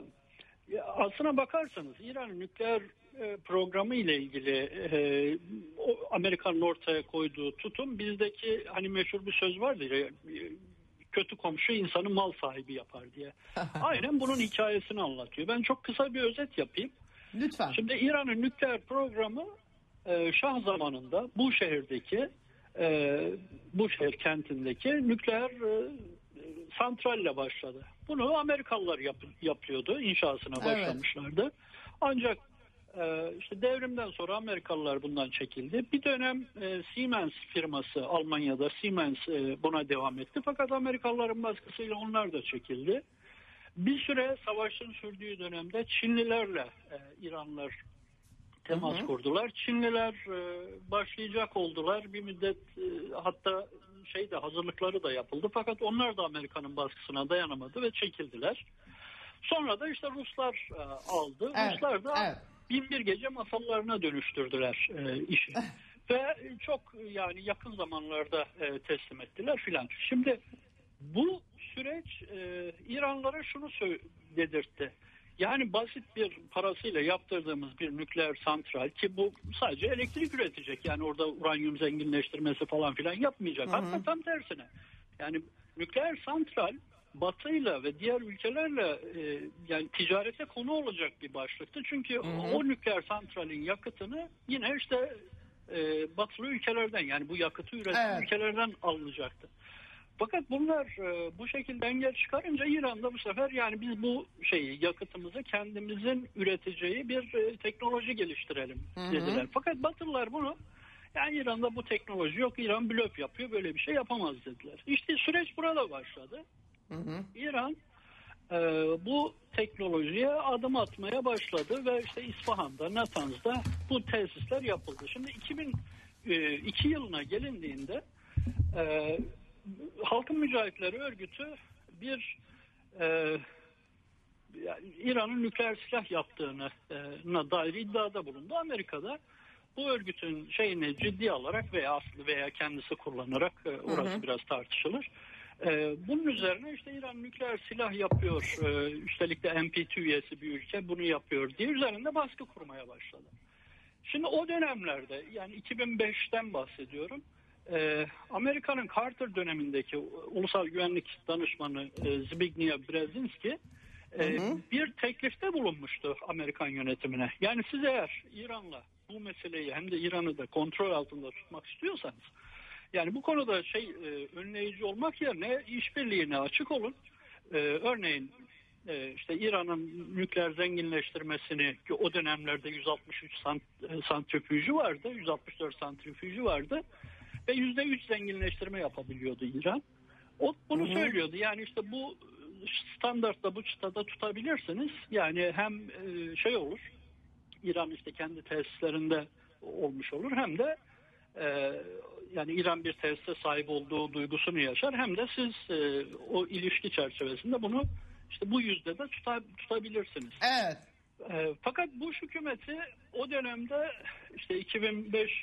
Aslına bakarsanız İran'ın nükleer programı ile ilgili Amerika'nın ortaya koyduğu tutum, bizdeki hani meşhur bir söz vardır ya, kötü komşu insanı mal sahibi yapar diye. Aynen bunun hikayesini anlatıyor. Ben çok kısa bir özet yapayım. Lütfen. Şimdi İran'ın nükleer programı Şah zamanında bu şehirdeki bu şehir kentindeki nükleer santralle başladı. Bunu Amerikalılar yap, yapıyordu. İnşasına başlamışlardı. Evet. Ancak e, işte devrimden sonra Amerikalılar bundan çekildi. Bir dönem e, Siemens firması Almanya'da Siemens e, buna devam etti. Fakat Amerikalıların baskısıyla onlar da çekildi. Bir süre savaşın sürdüğü dönemde Çinlilerle e, İranlılar temas hı hı. kurdular. Çinliler e, başlayacak oldular. Bir müddet e, hatta şeyde hazırlıkları da yapıldı. Fakat onlar da Amerika'nın baskısına dayanamadı ve çekildiler. Sonra da işte Ruslar e, aldı. Evet, Ruslar da evet. bin bir gece masallarına dönüştürdüler e, işi. Ve çok yani yakın zamanlarda e, teslim ettiler filan. Şimdi bu süreç e, İranlılara şunu dedirtti. Yani basit bir parasıyla yaptırdığımız bir nükleer santral ki bu sadece elektrik üretecek. Yani orada uranyum zenginleştirmesi falan filan yapmayacak. Hı hı. Hatta tam tersine. Yani nükleer santral Batı'yla ve diğer ülkelerle e, yani ticarete konu olacak bir başlıktı. Çünkü hı hı. o nükleer santralin yakıtını yine işte e, Batılı ülkelerden yani bu yakıtı üreten evet. ülkelerden alınacaktı. Fakat bunlar e, bu şekilde engel çıkarınca İran'da bu sefer yani biz bu şeyi yakıtımızı kendimizin üreteceği bir e, teknoloji geliştirelim dediler. Hı hı. Fakat Batılılar bunu yani İran'da bu teknoloji yok, İran blöf yapıyor, böyle bir şey yapamaz dediler. İşte süreç burada başladı. Hı hı. İran e, bu teknolojiye adım atmaya başladı ve işte İsfahan'da, Natanz'da bu tesisler yapıldı. Şimdi iki bin iki yılına gelindiğinde e, Halkın Mücahitleri Örgütü bir e, yani İran'ın nükleer silah yaptığına e, dair iddiada bulundu. Amerika'da bu örgütün şeyini ciddi alarak veya aslı veya kendisi kullanarak e, orası hı hı. biraz tartışılır. E, bunun üzerine işte İran nükleer silah yapıyor. E, üstelik de N P T üyesi bir ülke bunu yapıyor diye üzerinde baskı kurmaya başladı. Şimdi o dönemlerde yani iki bin beşten bahsediyorum. Ee, Amerika'nın Carter dönemindeki Ulusal Güvenlik Danışmanı e, Zbigniew Brzezinski e, hı hı. bir teklifte bulunmuştu Amerikan yönetimine. Yani siz eğer İran'la bu meseleyi hem de İran'ı da kontrol altında tutmak istiyorsanız yani bu konuda şey e, önleyici olmak yerine işbirliğine açık olun. E, örneğin e, işte İran'ın nükleer zenginleştirmesini ki o dönemlerde yüz altmış üç sant, santrifüjü vardı, yüz altmış dört santrifüjü vardı. Ve yüzde üç zenginleştirme yapabiliyordu İran. O bunu Hı-hı. söylüyordu. Yani işte bu standartta bu çıtada tutabilirsiniz. Yani hem şey olur, İran işte kendi tesislerinde olmuş olur. Hem de e, yani İran bir tesise sahip olduğu duygusunu yaşar. Hem de siz e, o ilişki çerçevesinde bunu işte bu yüzdede tuta, tutabilirsiniz. Evet. E, fakat Bush hükümeti o dönemde işte iki bin beş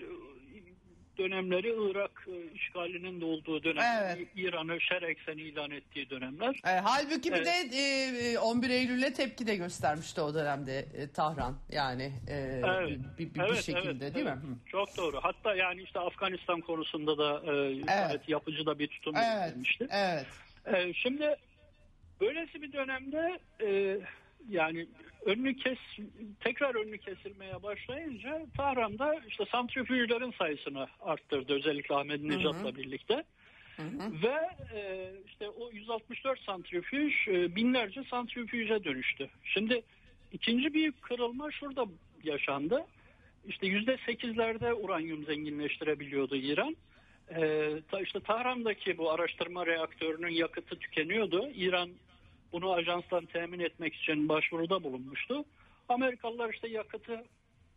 dönemleri Irak e, işgalinin de olduğu dönemler, evet. İran'ı şer ekseni ilan ettiği dönemler. E, halbuki bir evet. de e, on bir Eylül'e tepki de göstermişti o dönemde e, Tahran yani e, evet. bir, bir, evet, bir şekilde evet, değil evet. mi? Çok doğru. Hatta yani işte Afganistan konusunda da e, evet. gayet yapıcı da bir tutum evet. göstermişti. Evet. E, şimdi böylesi bir dönemde e, yani önünü kes tekrar önünü kesilmeye başlayınca Tahran'da işte santrifüjlerin sayısını arttırdı özellikle Ahmadinejad'la birlikte. Hı hı. Ve e, işte o yüz altmış dört santrifüj e, binlerce santrifüje dönüştü. Şimdi ikinci büyük kırılma şurada yaşandı. İşte yüzde sekizlerde uranyum zenginleştirebiliyordu İran. E, ta, işte Tahran'daki bu araştırma reaktörünün yakıtı tükeniyordu. İran bunu ajanstan temin etmek için başvuruda bulunmuştu. Amerikalılar işte yakıtı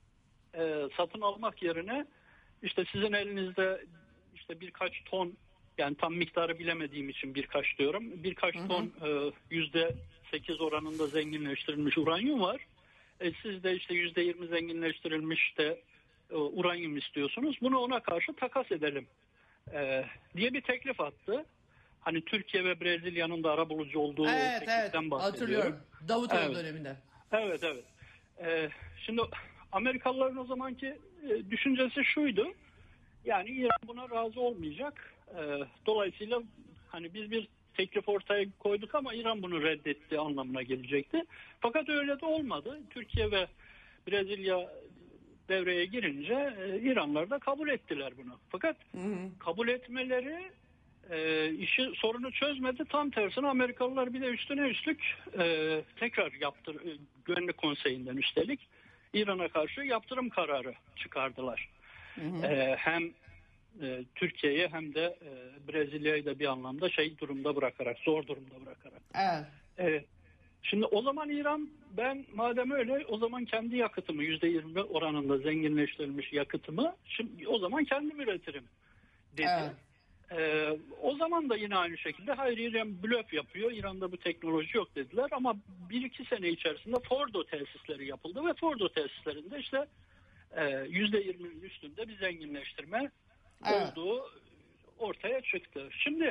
e, satın almak yerine işte sizin elinizde işte birkaç ton, yani tam miktarı bilemediğim için birkaç diyorum. Birkaç hı hı. ton e, yüzde sekiz oranında zenginleştirilmiş uranyum var. E, siz de işte yüzde yirmi zenginleştirilmiş de e, uranyum istiyorsunuz. Bunu ona karşı takas edelim e, diye bir teklif attı. Hani Türkiye ve Brezilya'nın da arabulucu olduğu evet, tekliften evet, bahsediyorum. Hatırlıyorum. Davutoğlu evet. döneminde. Evet, evet. Ee, şimdi Amerikalıların o zamanki e, düşüncesi şuydu. Yani İran buna razı olmayacak. Ee, dolayısıyla hani biz bir teklif ortaya koyduk ama İran bunu reddetti anlamına gelecekti. Fakat öyle de olmadı. Türkiye ve Brezilya devreye girince e, İranlılar da kabul ettiler bunu. Fakat hı hı. kabul etmeleri e, işi sorunu çözmedi. Tam tersine Amerikalılar bir de üstüne üstlük e, tekrar yaptır e, Güvenlik Konseyi'nden üstelik İran'a karşı yaptırım kararı çıkardılar. Hı hı. E, hem e, Türkiye'yi hem de e, Brezilya'yı da bir anlamda şey durumda bırakarak, zor durumda bırakarak. Evet. E, şimdi o zaman İran, ben madem öyle o zaman kendi yakıtımı yüzde yirmi oranında zenginleştirilmiş yakıtımı şimdi o zaman kendim üretirim dedi. Evet. Ee, o zaman da yine aynı şekilde hayır İran blöf yapıyor, İran'da bu teknoloji yok dediler ama bir iki sene içerisinde Fordo tesisleri yapıldı ve Fordo tesislerinde işte yüzde yirminin üstünde bir zenginleştirme evet. olduğu ortaya çıktı. Şimdi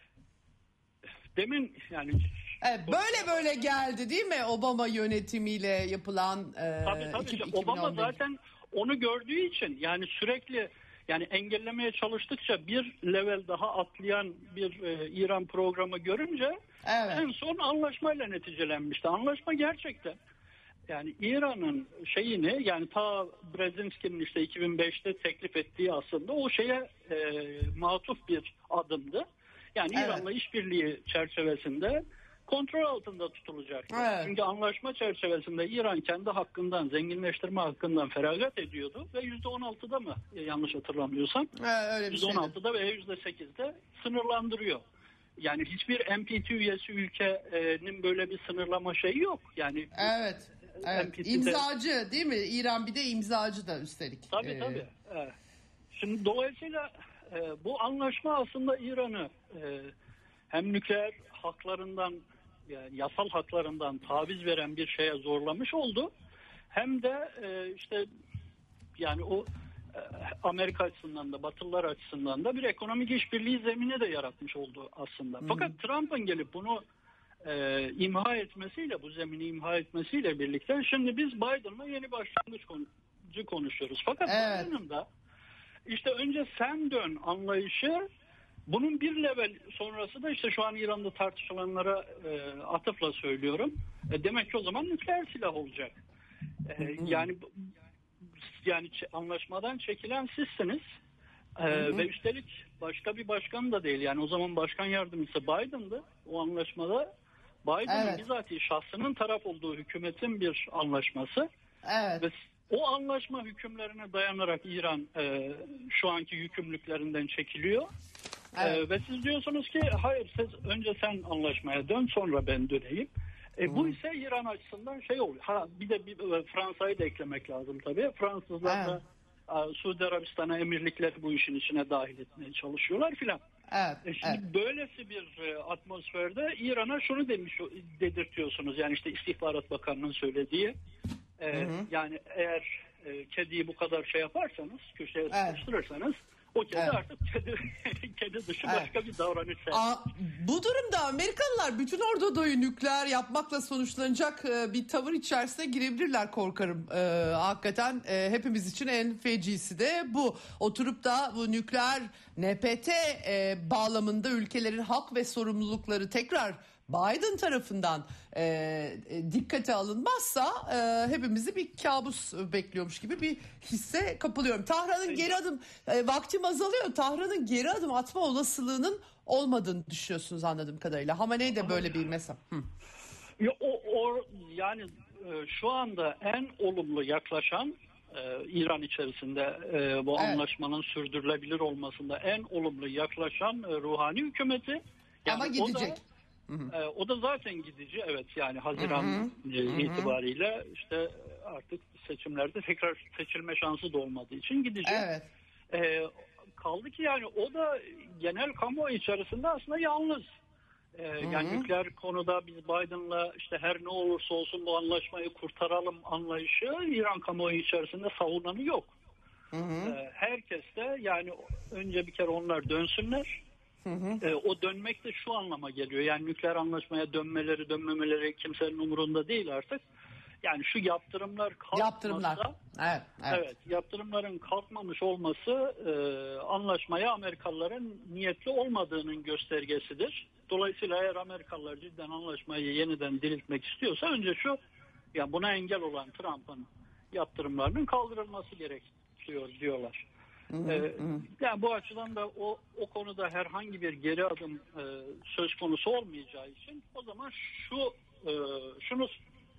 demin yani evet, böyle böyle geldi değil mi Obama yönetimiyle yapılan e, tabii tabii iki, Obama zaten onu gördüğü için yani sürekli yani engellemeye çalıştıkça bir level daha atlayan bir e, İran programı görünce evet. en son anlaşmayla neticelenmişti. Anlaşma gerçekten yani İran'ın şeyini yani ta Brzezinski'nin işte iki bin beşte teklif ettiği aslında o şeye e, matuf bir adımdı. Yani evet. İran'la işbirliği çerçevesinde kontrol altında tutulacaktı. Evet. Çünkü anlaşma çerçevesinde İran kendi hakkından, zenginleştirme hakkından feragat ediyordu ve yüzde on altıda mı yanlış hatırlamıyorsam evet, yüzde on altıda veya yüzde sekizde sınırlandırıyor. Yani hiçbir N P T üyesi ülkenin böyle bir sınırlama şeyi yok. Yani evet. Evet. N P T'de... İmzacı değil mi? İran bir de imzacı da üstelik. Tabii ee... tabii. Evet. Şimdi dolayısıyla e, bu anlaşma aslında İran'ı e, hem nükleer haklarından yani yasal haklarından taviz veren bir şeye zorlamış oldu. Hem de e, işte yani o e, Amerika açısından da Batılılar açısından da bir ekonomik işbirliği zemini de yaratmış oldu aslında. Hmm. Fakat Trump'ın gelip bunu e, imha etmesiyle, bu zemini imha etmesiyle birlikte şimdi biz Biden'la yeni başlangıç konuşuyoruz. Fakat evet. Biden'ın da işte önce sen dön anlayışı bunun bir level sonrası da işte şu an İran'da tartışılanlara e, atıfla söylüyorum. E, demek ki o zaman nükleer silah olacak. E, yani yani anlaşmadan çekilen sizsiniz. E, ve üstelik başka bir başkan da değil. Yani o zaman başkan yardımcısı Biden'dı. O anlaşmada Biden'ın evet. bizatihi şahsının taraf olduğu hükümetin bir anlaşması. Evet. Ve o anlaşma hükümlerine dayanarak İran e, şu anki yükümlülüklerinden çekiliyor. Evet. Ee, ve siz diyorsunuz ki hayır siz önce sen anlaşmaya dön sonra ben döneyim. E, bu ise İran açısından şey oluyor. Ha bir de bir, Fransa'yı da eklemek lazım tabii. Fransızlar evet. da Suudi Arabistan'a emirlikleri bu işin içine dahil etmeye çalışıyorlar filan. Evet. E, şimdi evet. böylesi bir e, atmosferde İran'a şunu demiş dedirtiyorsunuz. Yani işte İstihbarat Bakanı'nın söylediği e, yani eğer e, kediyi bu kadar şey yaparsanız köşeye evet. sıkıştırırsanız o kedi evet. artık kedi, kedi dışı evet. başka bir davranış sergileyecek. Bu durumda Amerikalılar bütün Orta Doğu'yu nükleer yapmakla sonuçlanacak bir tavır içerisine girebilirler korkarım. Ee, hakikaten e, hepimiz için en fecisi de bu. Oturup da bu nükleer N P T e, bağlamında ülkelerin hak ve sorumlulukları tekrar Biden tarafından e, e, dikkate alınmazsa e, hepimizi bir kabus bekliyormuş gibi bir hisse kapılıyorum. Tahran'ın geri adım e, vaktim azalıyor. Tahran'ın geri adım atma olasılığının olmadığını düşünüyorsunuz anladığım kadarıyla. Hamaney de böyle bir mesaj. Ya, o, o yani e, şu anda en olumlu yaklaşan e, İran içerisinde e, bu evet. anlaşmanın sürdürülebilir olmasında en olumlu yaklaşan e, Ruhani hükümeti. Yani ama gidecek. Hı hı. E, o da zaten gidici evet yani Haziran hı hı. E, itibariyle işte artık seçimlerde tekrar seçilme şansı da olmadığı için gidecek. Evet. E, kaldı ki yani o da genel kamuoyu içerisinde aslında yalnız. E, yani nükleer konuda biz Biden'la işte her ne olursa olsun bu anlaşmayı kurtaralım anlayışı İran kamuoyu içerisinde savunanı yok. Hı hı. E, herkes de yani önce bir kere onlar dönsünler. Hı hı. E, o dönmek de şu anlama geliyor. Yani nükleer anlaşmaya dönmeleri dönmemeleri kimsenin umurunda değil artık. Yani şu yaptırımlar kalkmasa yaptırımlar. Evet, evet. evet yaptırımların kalkmamış olması e, anlaşmaya Amerikalıların niyetli olmadığının göstergesidir. Dolayısıyla eğer Amerikalılar cidden anlaşmayı yeniden diriltmek istiyorsa önce şu yani buna engel olan Trump'ın yaptırımlarının kaldırılması gerekiyor diyorlar. Hı hı, ee, hı. Yani bu açıdan da o o konuda herhangi bir geri adım e, söz konusu olmayacağı için o zaman şu e, şunu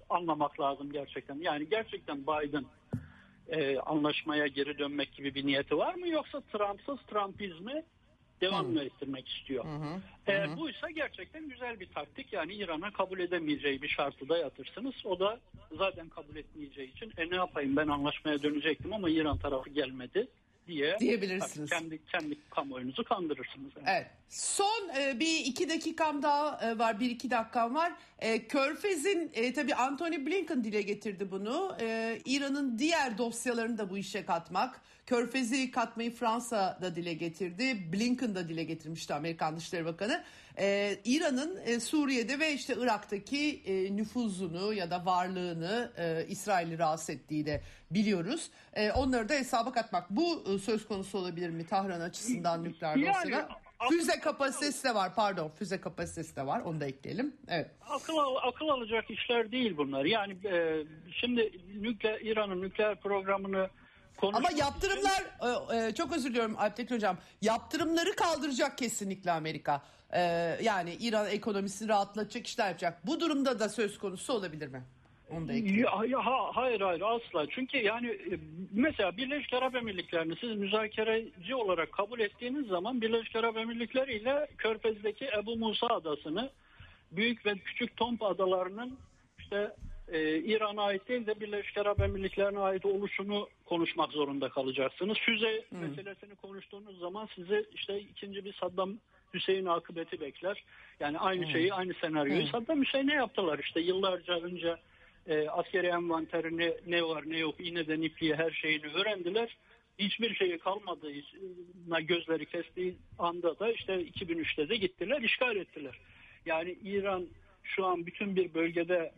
anlamak lazım gerçekten. Yani gerçekten Biden e, anlaşmaya geri dönmek gibi bir niyeti var mı? Yoksa Trump'sız Trumpizmi devam mı ettirmek istiyor? Hı hı. Eğer hı hı. buysa gerçekten güzel bir taktik. Yani İran'a kabul edemeyeceği bir şartı dayatırsınız. O da zaten kabul etmeyeceği için e ne yapayım ben anlaşmaya dönecektim ama İran tarafı gelmedi diye diyebilirsiniz. Kendi kendi kamuoyunuzu kandırırsınız. Yani. Evet. Son e, bir iki dakikam daha e, var. Bir iki dakikam var. E, Körfez'in e, tabii Antony Blinken dile getirdi bunu. E, İran'ın diğer dosyalarını da bu işe katmak. Körfez'i katmayı Fransa da dile getirdi. Blinken da dile getirmişti, Amerikan Dışişleri Bakanı. E, İran'ın e, Suriye'de ve işte Irak'taki e, nüfuzunu ya da varlığını e, İsrail'i rahatsız ettiği de biliyoruz. E, onları da hesaba katmak. Bu e, söz konusu olabilir mi Tahran açısından nükleer yani, dosyada? Füze kapasitesi de var, pardon. Füze kapasitesi de var. Onu da ekleyelim. Evet. Akıl akıl alacak işler değil bunlar. Yani e, şimdi nükleer İran'ın nükleer programını ama yaptırımlar için... e, çok özür diliyorum Alptekin Hocam. Yaptırımları kaldıracak kesinlikle Amerika. E, yani İran ekonomisini rahatlatacak işler yapacak. Bu durumda da söz konusu olabilir mi? Onu da ya, ya, hayır hayır asla. Çünkü yani mesela Birleşik Arap Emirlikleri'ni siz müzakereci olarak kabul ettiğiniz zaman Birleşik Arap Emirlikleri ile Körfez'deki Ebu Musa adasını, büyük ve küçük Tomp adalarının işte e, İran'a ait değil de Birleşik Arap Emirlikleri'ne ait oluşunu konuşmak zorunda kalacaksınız. Füze hmm. meselesini konuştuğunuz zaman sizi işte ikinci bir Saddam Hüseyin akıbeti bekler. Yani aynı hmm. şeyi, aynı senaryoyu hmm. Saddam Hüseyin'e yaptılar. İşte yıllarca önce E, askeri envanterini ne var ne yok iğneden ipliğe her şeyini öğrendiler. Hiçbir şeyi kalmadığına gözleri kestiği anda da işte iki bin üçte de gittiler, işgal ettiler. Yani İran şu an bütün bir bölgede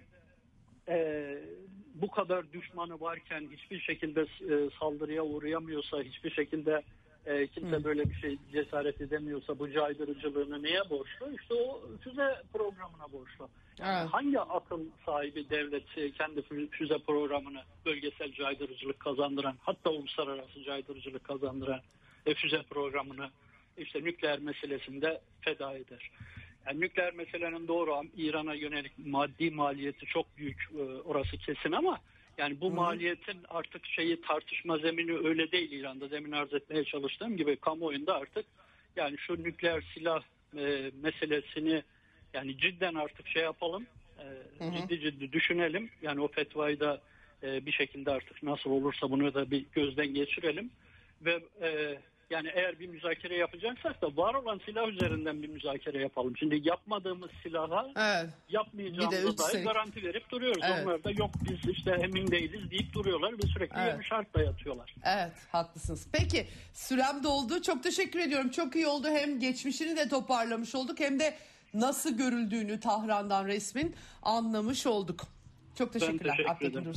e, bu kadar düşmanı varken hiçbir şekilde e, saldırıya uğrayamıyorsa, hiçbir şekilde e, kimse hmm. böyle bir şey cesaret edemiyorsa bu caydırıcılığını neye borçlu? İşte o füze programına borçlu. Yani evet. Hangi akıl sahibi devlet kendi füze programını bölgesel caydırıcılık kazandıran, hatta uluslararası caydırıcılık kazandıran e, füze programını işte nükleer meselesinde feda eder? Yani nükleer meselenin doğru İran'a yönelik maddi maliyeti çok büyük, e, orası kesin ama yani bu Hı-hı. maliyetin artık şeyi tartışma zemini öyle değil İran'da. Demin arz etmeye çalıştığım gibi kamuoyunda artık yani şu nükleer silah e, meselesini yani cidden artık şey yapalım, e, ciddi ciddi düşünelim. Yani o fetvayı da e, bir şekilde artık nasıl olursa bunu da bir gözden geçirelim. Ve e, yani eğer bir müzakere yapacaksak da var olan silah üzerinden bir müzakere yapalım. Şimdi yapmadığımız silaha evet. yapmayacağımıza dair garanti verip duruyoruz. Evet. Onlar da yok biz işte emin değiliz deyip duruyorlar ve sürekli evet. bir şart dayatıyorlar. Evet, haklısınız. Peki sürem doldu. Çok teşekkür ediyorum. Çok iyi oldu. Hem geçmişini de toparlamış olduk hem de nasıl görüldüğünü Tahran'dan resmin anlamış olduk. Çok teşekkürler. Ben teşekkür ederim.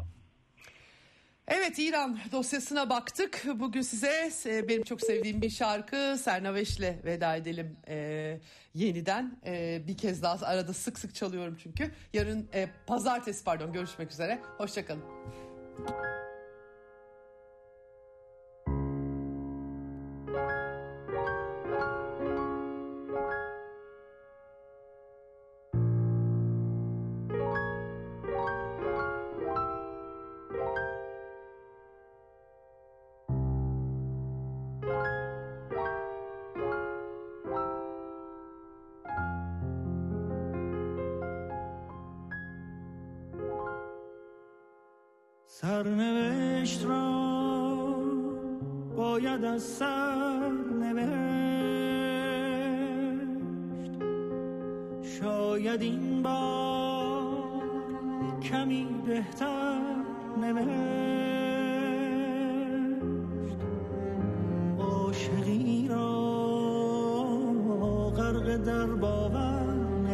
Evet, İran dosyasına baktık. Bugün size benim çok sevdiğim bir şarkı Sernaveş'le veda edelim ee, yeniden. Ee, bir kez daha arada sık sık çalıyorum çünkü. Yarın e, pazartesi pardon görüşmek üzere. Hoşçakalın. سرنوشت را باید از سر نوشت شاید این بار کمی بهتر نوشت عاشقی را غرق در باور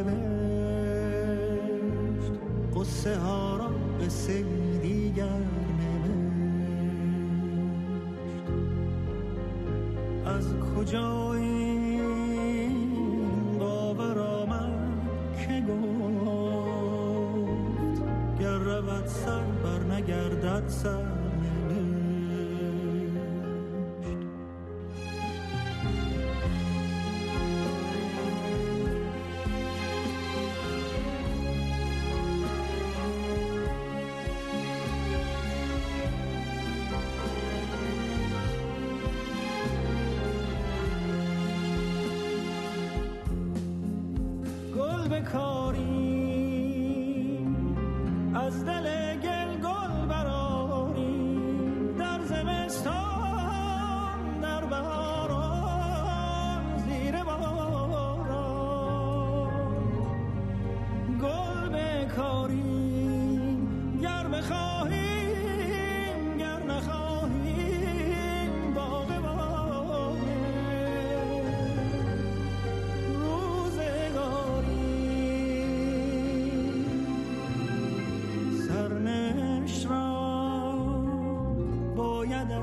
نوشت قصه ها را قصه دیگر نوشت از کجا این باور آمد که گفت گر رود سر بر نگردد سر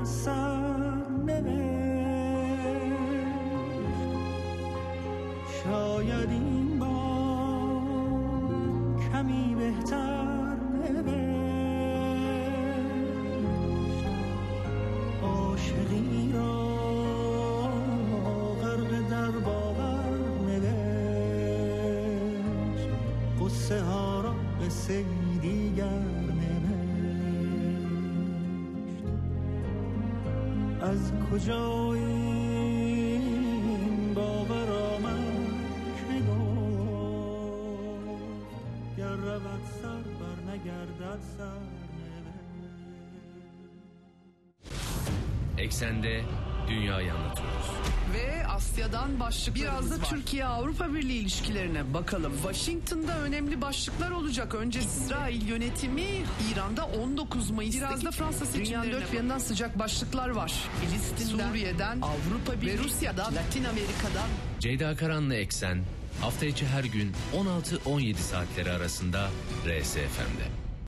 شاید این بار کمی بهتر نوشت عاشقی را غرق در باور نوشت قصه ها را قصه دیگر نوشت از کجا این باور آمد سر بر نگردد سر Eksende dünyayı anlatıyoruz. Ve Asya'dan başlıklarımız Biraz da var. Türkiye-Avrupa Birliği ilişkilerine bakalım. Washington'da önemli başlıklar olacak. Önce İsrail yönetimi, İran'da on dokuz Mayıs'taki Biraz da Fransa seçimlerine dünyanın dört bir yanından sıcak başlıklar var. Filistin'den, Suriye'den, Avrupa Birliği ve Rusya'dan, Latin Amerika'dan. Ceyda Karan'la Eksen hafta içi her gün on altı on yedi saatleri arasında R S F M'de.